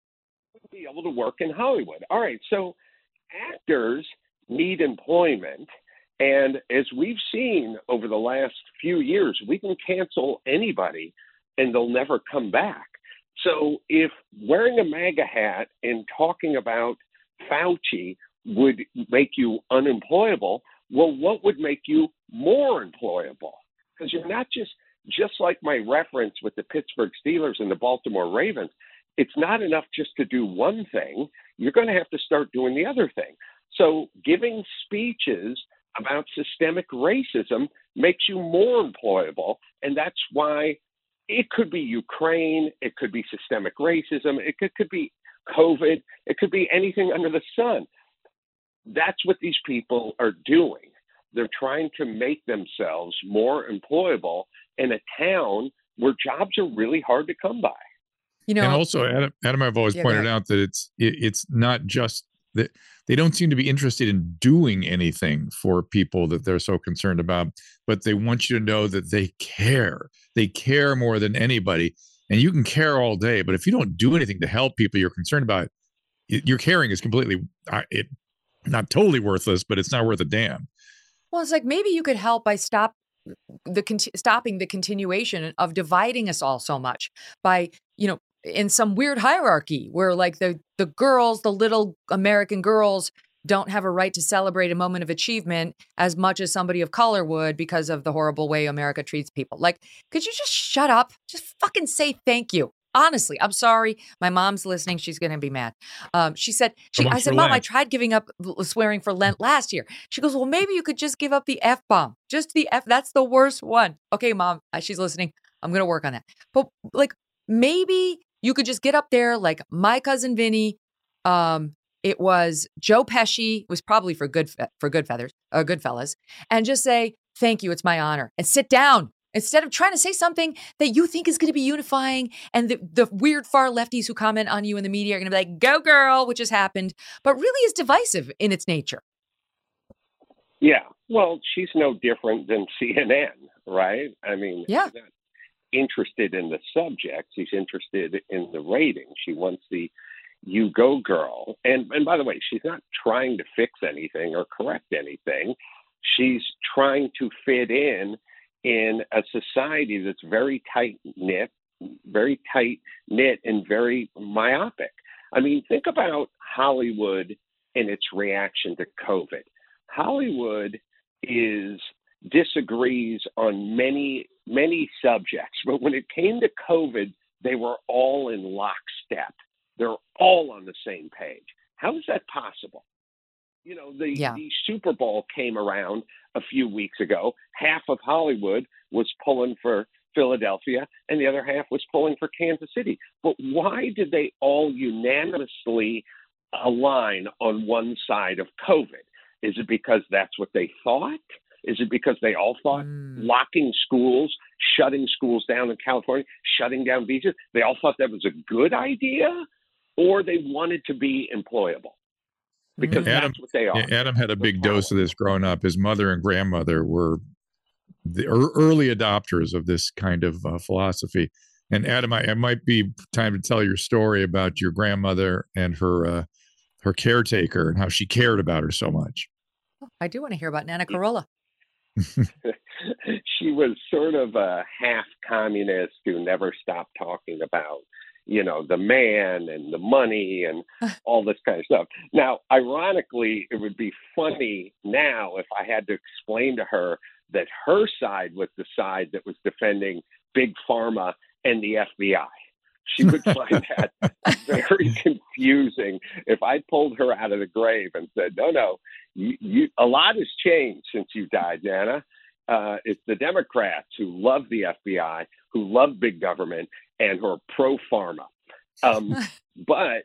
Be able to work in Hollywood. All right. So actors need employment. And as we've seen over the last few years, we can cancel anybody and they'll never come back. So if wearing a MAGA hat and talking about Fauci would make you unemployable, well, what would make you more employable? Because you're not just, just like my reference with the Pittsburgh Steelers and the Baltimore Ravens, it's not enough just to do one thing. You're going to have to start doing the other thing. So giving speeches about systemic racism makes you more employable. And that's why it could be Ukraine. It could be systemic racism. It could, could be COVID. It could be anything under the sun. That's what these people are doing. They're trying to make themselves more employable in a town where jobs are really hard to come by. You know, and also, Adam, Adam I've always yeah, pointed out that it's it, it's not just that they don't seem to be interested in doing anything for people that they're so concerned about, but they want you to know that they care. They care more than anybody. And you can care all day, but if you don't do anything to help people you're concerned about, your caring is completely uh, it not totally worthless, but it's not worth a damn. Well, it's like maybe you could help by stop the conti- stopping the continuation of dividing us all so much by, you know, in some weird hierarchy where like the the girls, the little American girls don't have a right to celebrate a moment of achievement as much as somebody of color would because of the horrible way America treats people. Like, could you just shut up? Just fucking say thank you. Honestly, I'm sorry. My mom's listening. She's going to be mad. Um, she said, she, I said, Mom, Lent. I tried giving up swearing for Lent last year. She goes, well, maybe you could just give up the F-bomb. Just the F. That's the worst one. Okay, Mom, she's listening. I'm going to work on that. But like, maybe you could just get up there like My Cousin Vinny. Um, it was Joe Pesci, was probably for good for good feathers, or Goodfellas, and just say, thank you. It's my honor. And sit down. Instead of trying to say something that you think is going to be unifying, and the, the weird far lefties who comment on you in the media are going to be like, go girl, which has happened, but really is divisive in its nature. Yeah. Well, she's no different than C N N, right? I mean, yeah. She's not interested in the subject. She's interested in the rating. She wants the you go girl. And, and by the way, she's not trying to fix anything or correct anything. She's trying to fit in in a society that's very tight-knit, very tight-knit and very myopic. I mean, think about Hollywood and its reaction to COVID. Hollywood is disagrees on many, many subjects. But when it came to COVID, they were all in lockstep. They're all on the same page. How is that possible? You know, the, Yeah. the Super Bowl came around a few weeks ago. Half of Hollywood was pulling for Philadelphia, and the other half was pulling for Kansas City. But why did they all unanimously align on one side of COVID? Is it because that's what they thought? Is it because they all thought Mm. locking schools, shutting schools down in California, shutting down beaches, they all thought that was a good idea? Or they wanted to be employable? Because Adam, that's what they are. yeah, Adam had a big dose of this growing up. His mother and grandmother were the ear- early adopters of this kind of uh, philosophy. And Adam, I, it might be time to tell your story about your grandmother and her uh, her caretaker and how she cared about her so much. I do want to hear about Nana Carolla. She was sort of a half communist who never stopped talking about, you know, the man and the money and all this kind of stuff. Now, ironically, it would be funny now if I had to explain to her that her side was the side that was defending Big Pharma and the F B I. She would find that very confusing if I pulled her out of the grave and said, no, no, you, you, a lot has changed since you died, Nana. Uh, it's the Democrats who love the F B I, who love big government, and who are pro-pharma. Um, but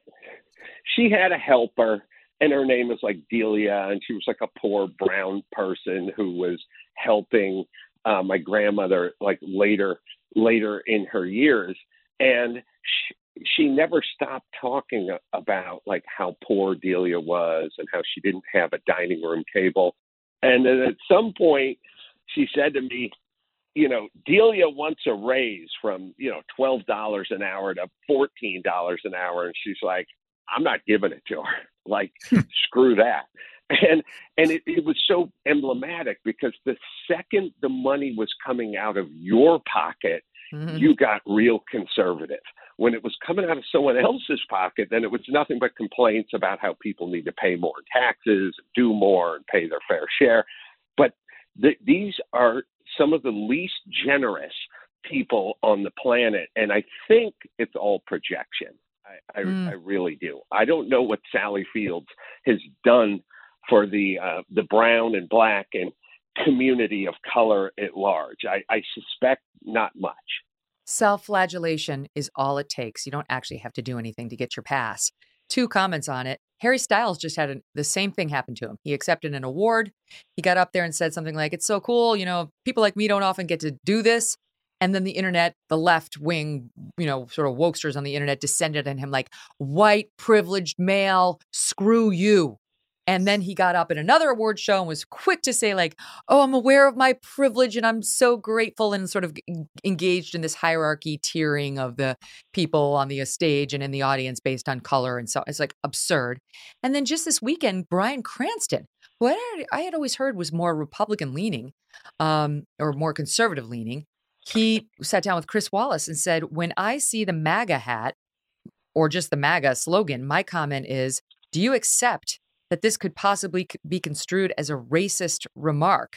she had a helper, and her name was like Delia, and she was like a poor brown person who was helping uh, my grandmother like later, later in her years. And she, she never stopped talking about like how poor Delia was and how she didn't have a dining room table. And then at some point she said to me, you know, Delia wants a raise from, you know, twelve dollars an hour to fourteen dollars an hour. And she's like, I'm not giving it to her. Like, screw that. And and it, it was so emblematic because the second the money was coming out of your pocket, mm-hmm. you got real conservative. When it was coming out of someone else's pocket, then it was nothing but complaints about how people need to pay more in taxes, do more, and pay their fair share. But th- these are some of the least generous people on the planet. And I think it's all projection. I, I, mm. I really do. I don't know what Sally Fields has done for the uh, the brown and black and community of color at large. I, I suspect not much. Self-flagellation is all it takes. You don't actually have to do anything to get your pass. Two comments on it. Harry Styles just had a, the same thing happen to him. He accepted an award. He got up there and said something like, it's so cool. You know, people like me don't often get to do this. And then the internet, the left wing, you know, sort of wokesters on the internet descended on him like, white privileged male, screw you. And then he got up at another award show and was quick to say like, oh, I'm aware of my privilege and I'm so grateful, and sort of engaged in this hierarchy tiering of the people on the stage and in the audience based on color. And so it's like absurd. And then just this weekend, Bryan Cranston, who I had, I had always heard was more Republican leaning um, or more conservative leaning, he sat down with Chris Wallace and said, when I see the MAGA hat or just the MAGA slogan, my comment is, do you accept that this could possibly be construed as a racist remark?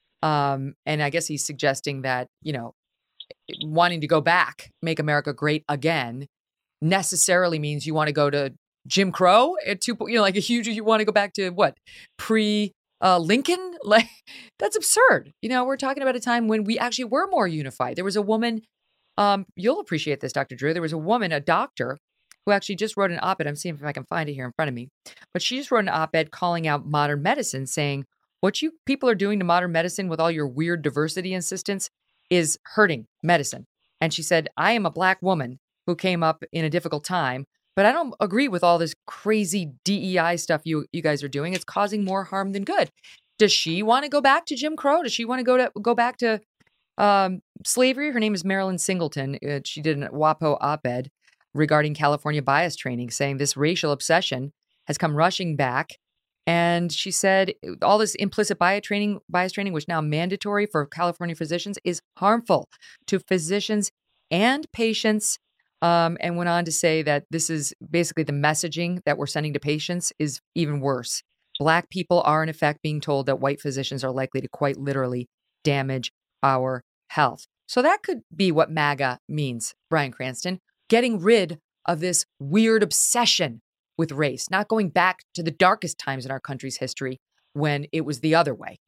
Um, and I guess he's suggesting that, you know, wanting to go back, make America great again, necessarily means you want to go to Jim Crow at two, you know, like a huge, you want to go back to what, pre uh, Lincoln? Like, that's absurd. You know, we're talking about a time when we actually were more unified. There was a woman, um, you'll appreciate this, Doctor Drew. There was a woman, a doctor, who actually just wrote an op-ed. I'm seeing if I can find it here in front of me. But she just wrote an op-ed calling out modern medicine, saying, what you people are doing to modern medicine with all your weird diversity insistence is hurting medicine. And she said, I am a black woman who came up in a difficult time, but I don't agree with all this crazy D E I stuff you, you guys are doing. It's causing more harm than good. Does she want to go back to Jim Crow? Does she want to go to go back to um, slavery? Her name is Marilyn Singleton. Uh, she did an WAPO op-ed regarding California bias training, saying this racial obsession has come rushing back. And she said all this implicit bias training, bias training, which now mandatory for California physicians, is harmful to physicians and patients. Um, and went on to say that this is basically the messaging that we're sending to patients is even worse. Black people are, in effect, being told that white physicians are likely to quite literally damage our health. So that could be what MAGA means, Bryan Cranston, getting rid of this weird obsession with race, not going back to the darkest times in our country's history when it was the other way.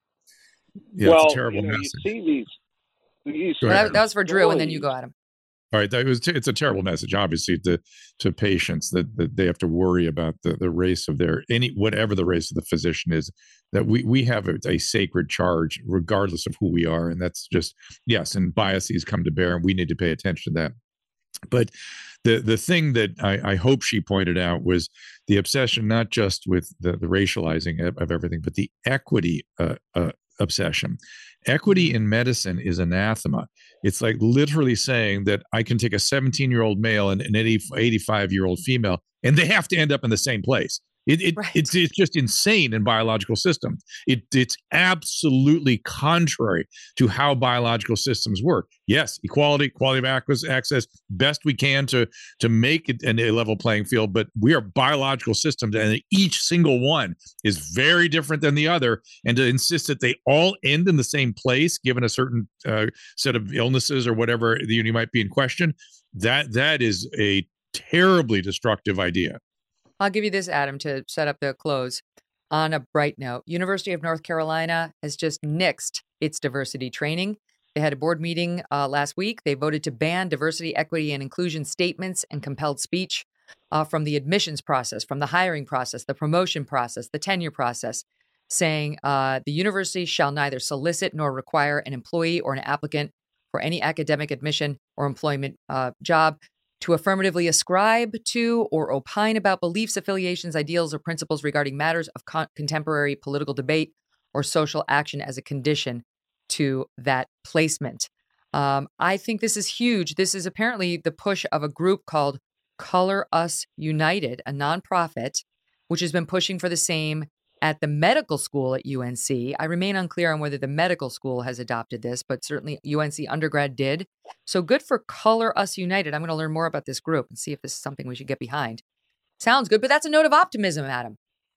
Yeah, well, it's a terrible you know, message. you see these. these Well, that, that was for Drew, and then you go at him. All right, that was it's a terrible message, obviously, to to patients that, that they have to worry about the, the race of their any whatever the race of the physician is. That we we have a, a sacred charge, regardless of who we are, and that's just yes. And biases come to bear, and we need to pay attention to that. But the the thing that I, I hope she pointed out was the obsession, not just with the, the racializing of, of everything, but the equity uh, uh, obsession. Equity in medicine is anathema. It's like literally saying that I can take a seventeen-year-old male and an eighty-five-year-old female, and they have to end up in the same place. It, it, right. it's, it's just insane in biological systems. It, it's absolutely contrary to how biological systems work. Yes, equality, quality of access, best we can to, to make it a level playing field, but we are biological systems, and each single one is very different than the other. And to insist that they all end in the same place, given a certain uh, set of illnesses or whatever you, you might be in question, that that is a terribly destructive idea. I'll give you this, Adam, to set up the close. On a bright note, University of North Carolina has just nixed its diversity training. They had a board meeting uh, last week. They voted to ban diversity, equity, and inclusion statements and compelled speech uh, from the admissions process, from the hiring process, the promotion process, the tenure process, saying uh, the university shall neither solicit nor require an employee or an applicant for any academic admission or employment uh, job to affirmatively ascribe to or opine about beliefs, affiliations, ideals, or principles regarding matters of con- contemporary political debate or social action as a condition to that placement. Um, I think this is huge. This is apparently the push of a group called Color Us United, a nonprofit, which has been pushing for the same at the medical school at U N C. I remain unclear on whether the medical school has adopted this, but certainly U N C undergrad did. So good for Color Us United. I'm going to learn more about this group and see if this is something we should get behind. Sounds good, but that's a note of optimism, Adam.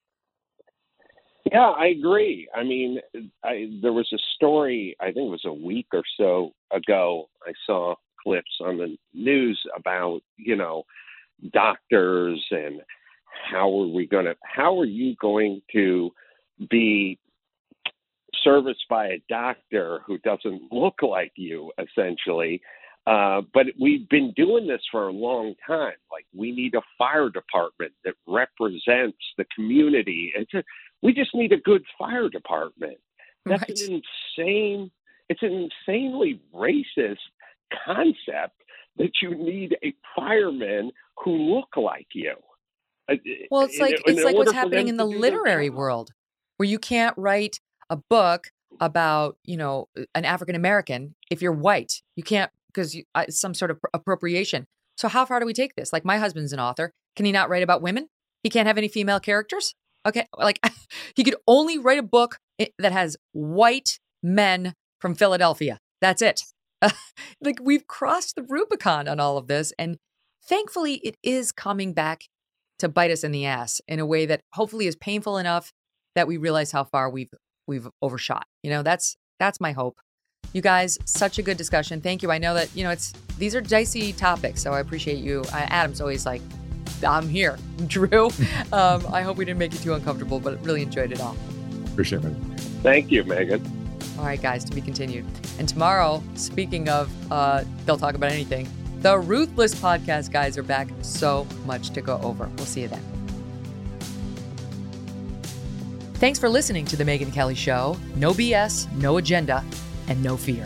Yeah, I agree. I mean, I, there was a story, I think it was a week or so ago, I saw clips on the news about, you know, doctors and how are we going to, how are you going to be serviced by a doctor who doesn't look like you, essentially? Uh, but we've been doing this for a long time. Like, we need a fire department that represents the community. It's a, we just need a good fire department. That's right. an insane, it's an insanely racist concept that you need a fireman who look like you. Well, it's like in, it's in like what's happening in the literary world, where you can't write a book about, you know, an African American if you're white. You can't, because you, uh, it's some sort of appropriation. So how far do we take this? Like, my husband's an author. Can he not write about women? He can't have any female characters? Okay, like he could only write a book that has white men from Philadelphia. That's it. Like, we've crossed the Rubicon on all of this, and thankfully, it is coming back to bite us in the ass in a way that hopefully is painful enough that we realize how far we've we've overshot. You know, that's that's my hope. You guys, such a good discussion. Thank you. I know that, you know, it's these are dicey topics, so I appreciate you. Uh, Adam's always like, I'm here. Drew, um, I hope we didn't make you too uncomfortable, but really enjoyed it all. Appreciate it. Thank you, Megan. All right, guys, to be continued. And tomorrow, speaking of, uh, they'll talk about anything. The Ruthless Podcast guys are back. So much to go over. We'll see you then. Thanks for listening to The Megyn Kelly Show. No B S, no agenda, and no fear.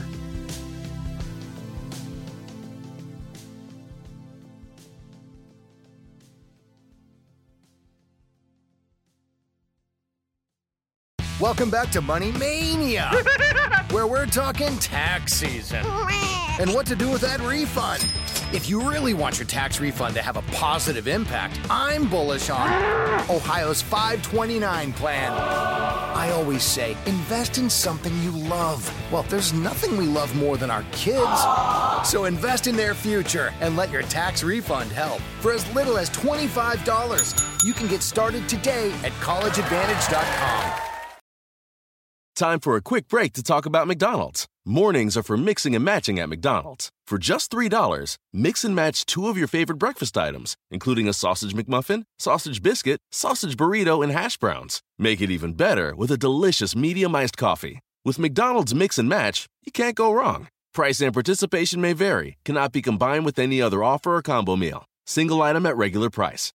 Welcome back to Money Mania, where we're talking tax season and what to do with that refund. If you really want your tax refund to have a positive impact, I'm bullish on Ohio's five twenty-nine plan. I always say, invest in something you love. Well, there's nothing we love more than our kids. So invest in their future and let your tax refund help. For as little as twenty-five dollars, you can get started today at college advantage dot com. Time for a quick break to talk about McDonald's. Mornings are for mixing and matching at McDonald's. For just three dollars, mix and match two of your favorite breakfast items, including a sausage McMuffin, sausage biscuit, sausage burrito, and hash browns. Make it even better with a delicious medium iced coffee. With McDonald's Mix and Match, you can't go wrong. Price and participation may vary, cannot be combined with any other offer or combo meal. Single item at regular price.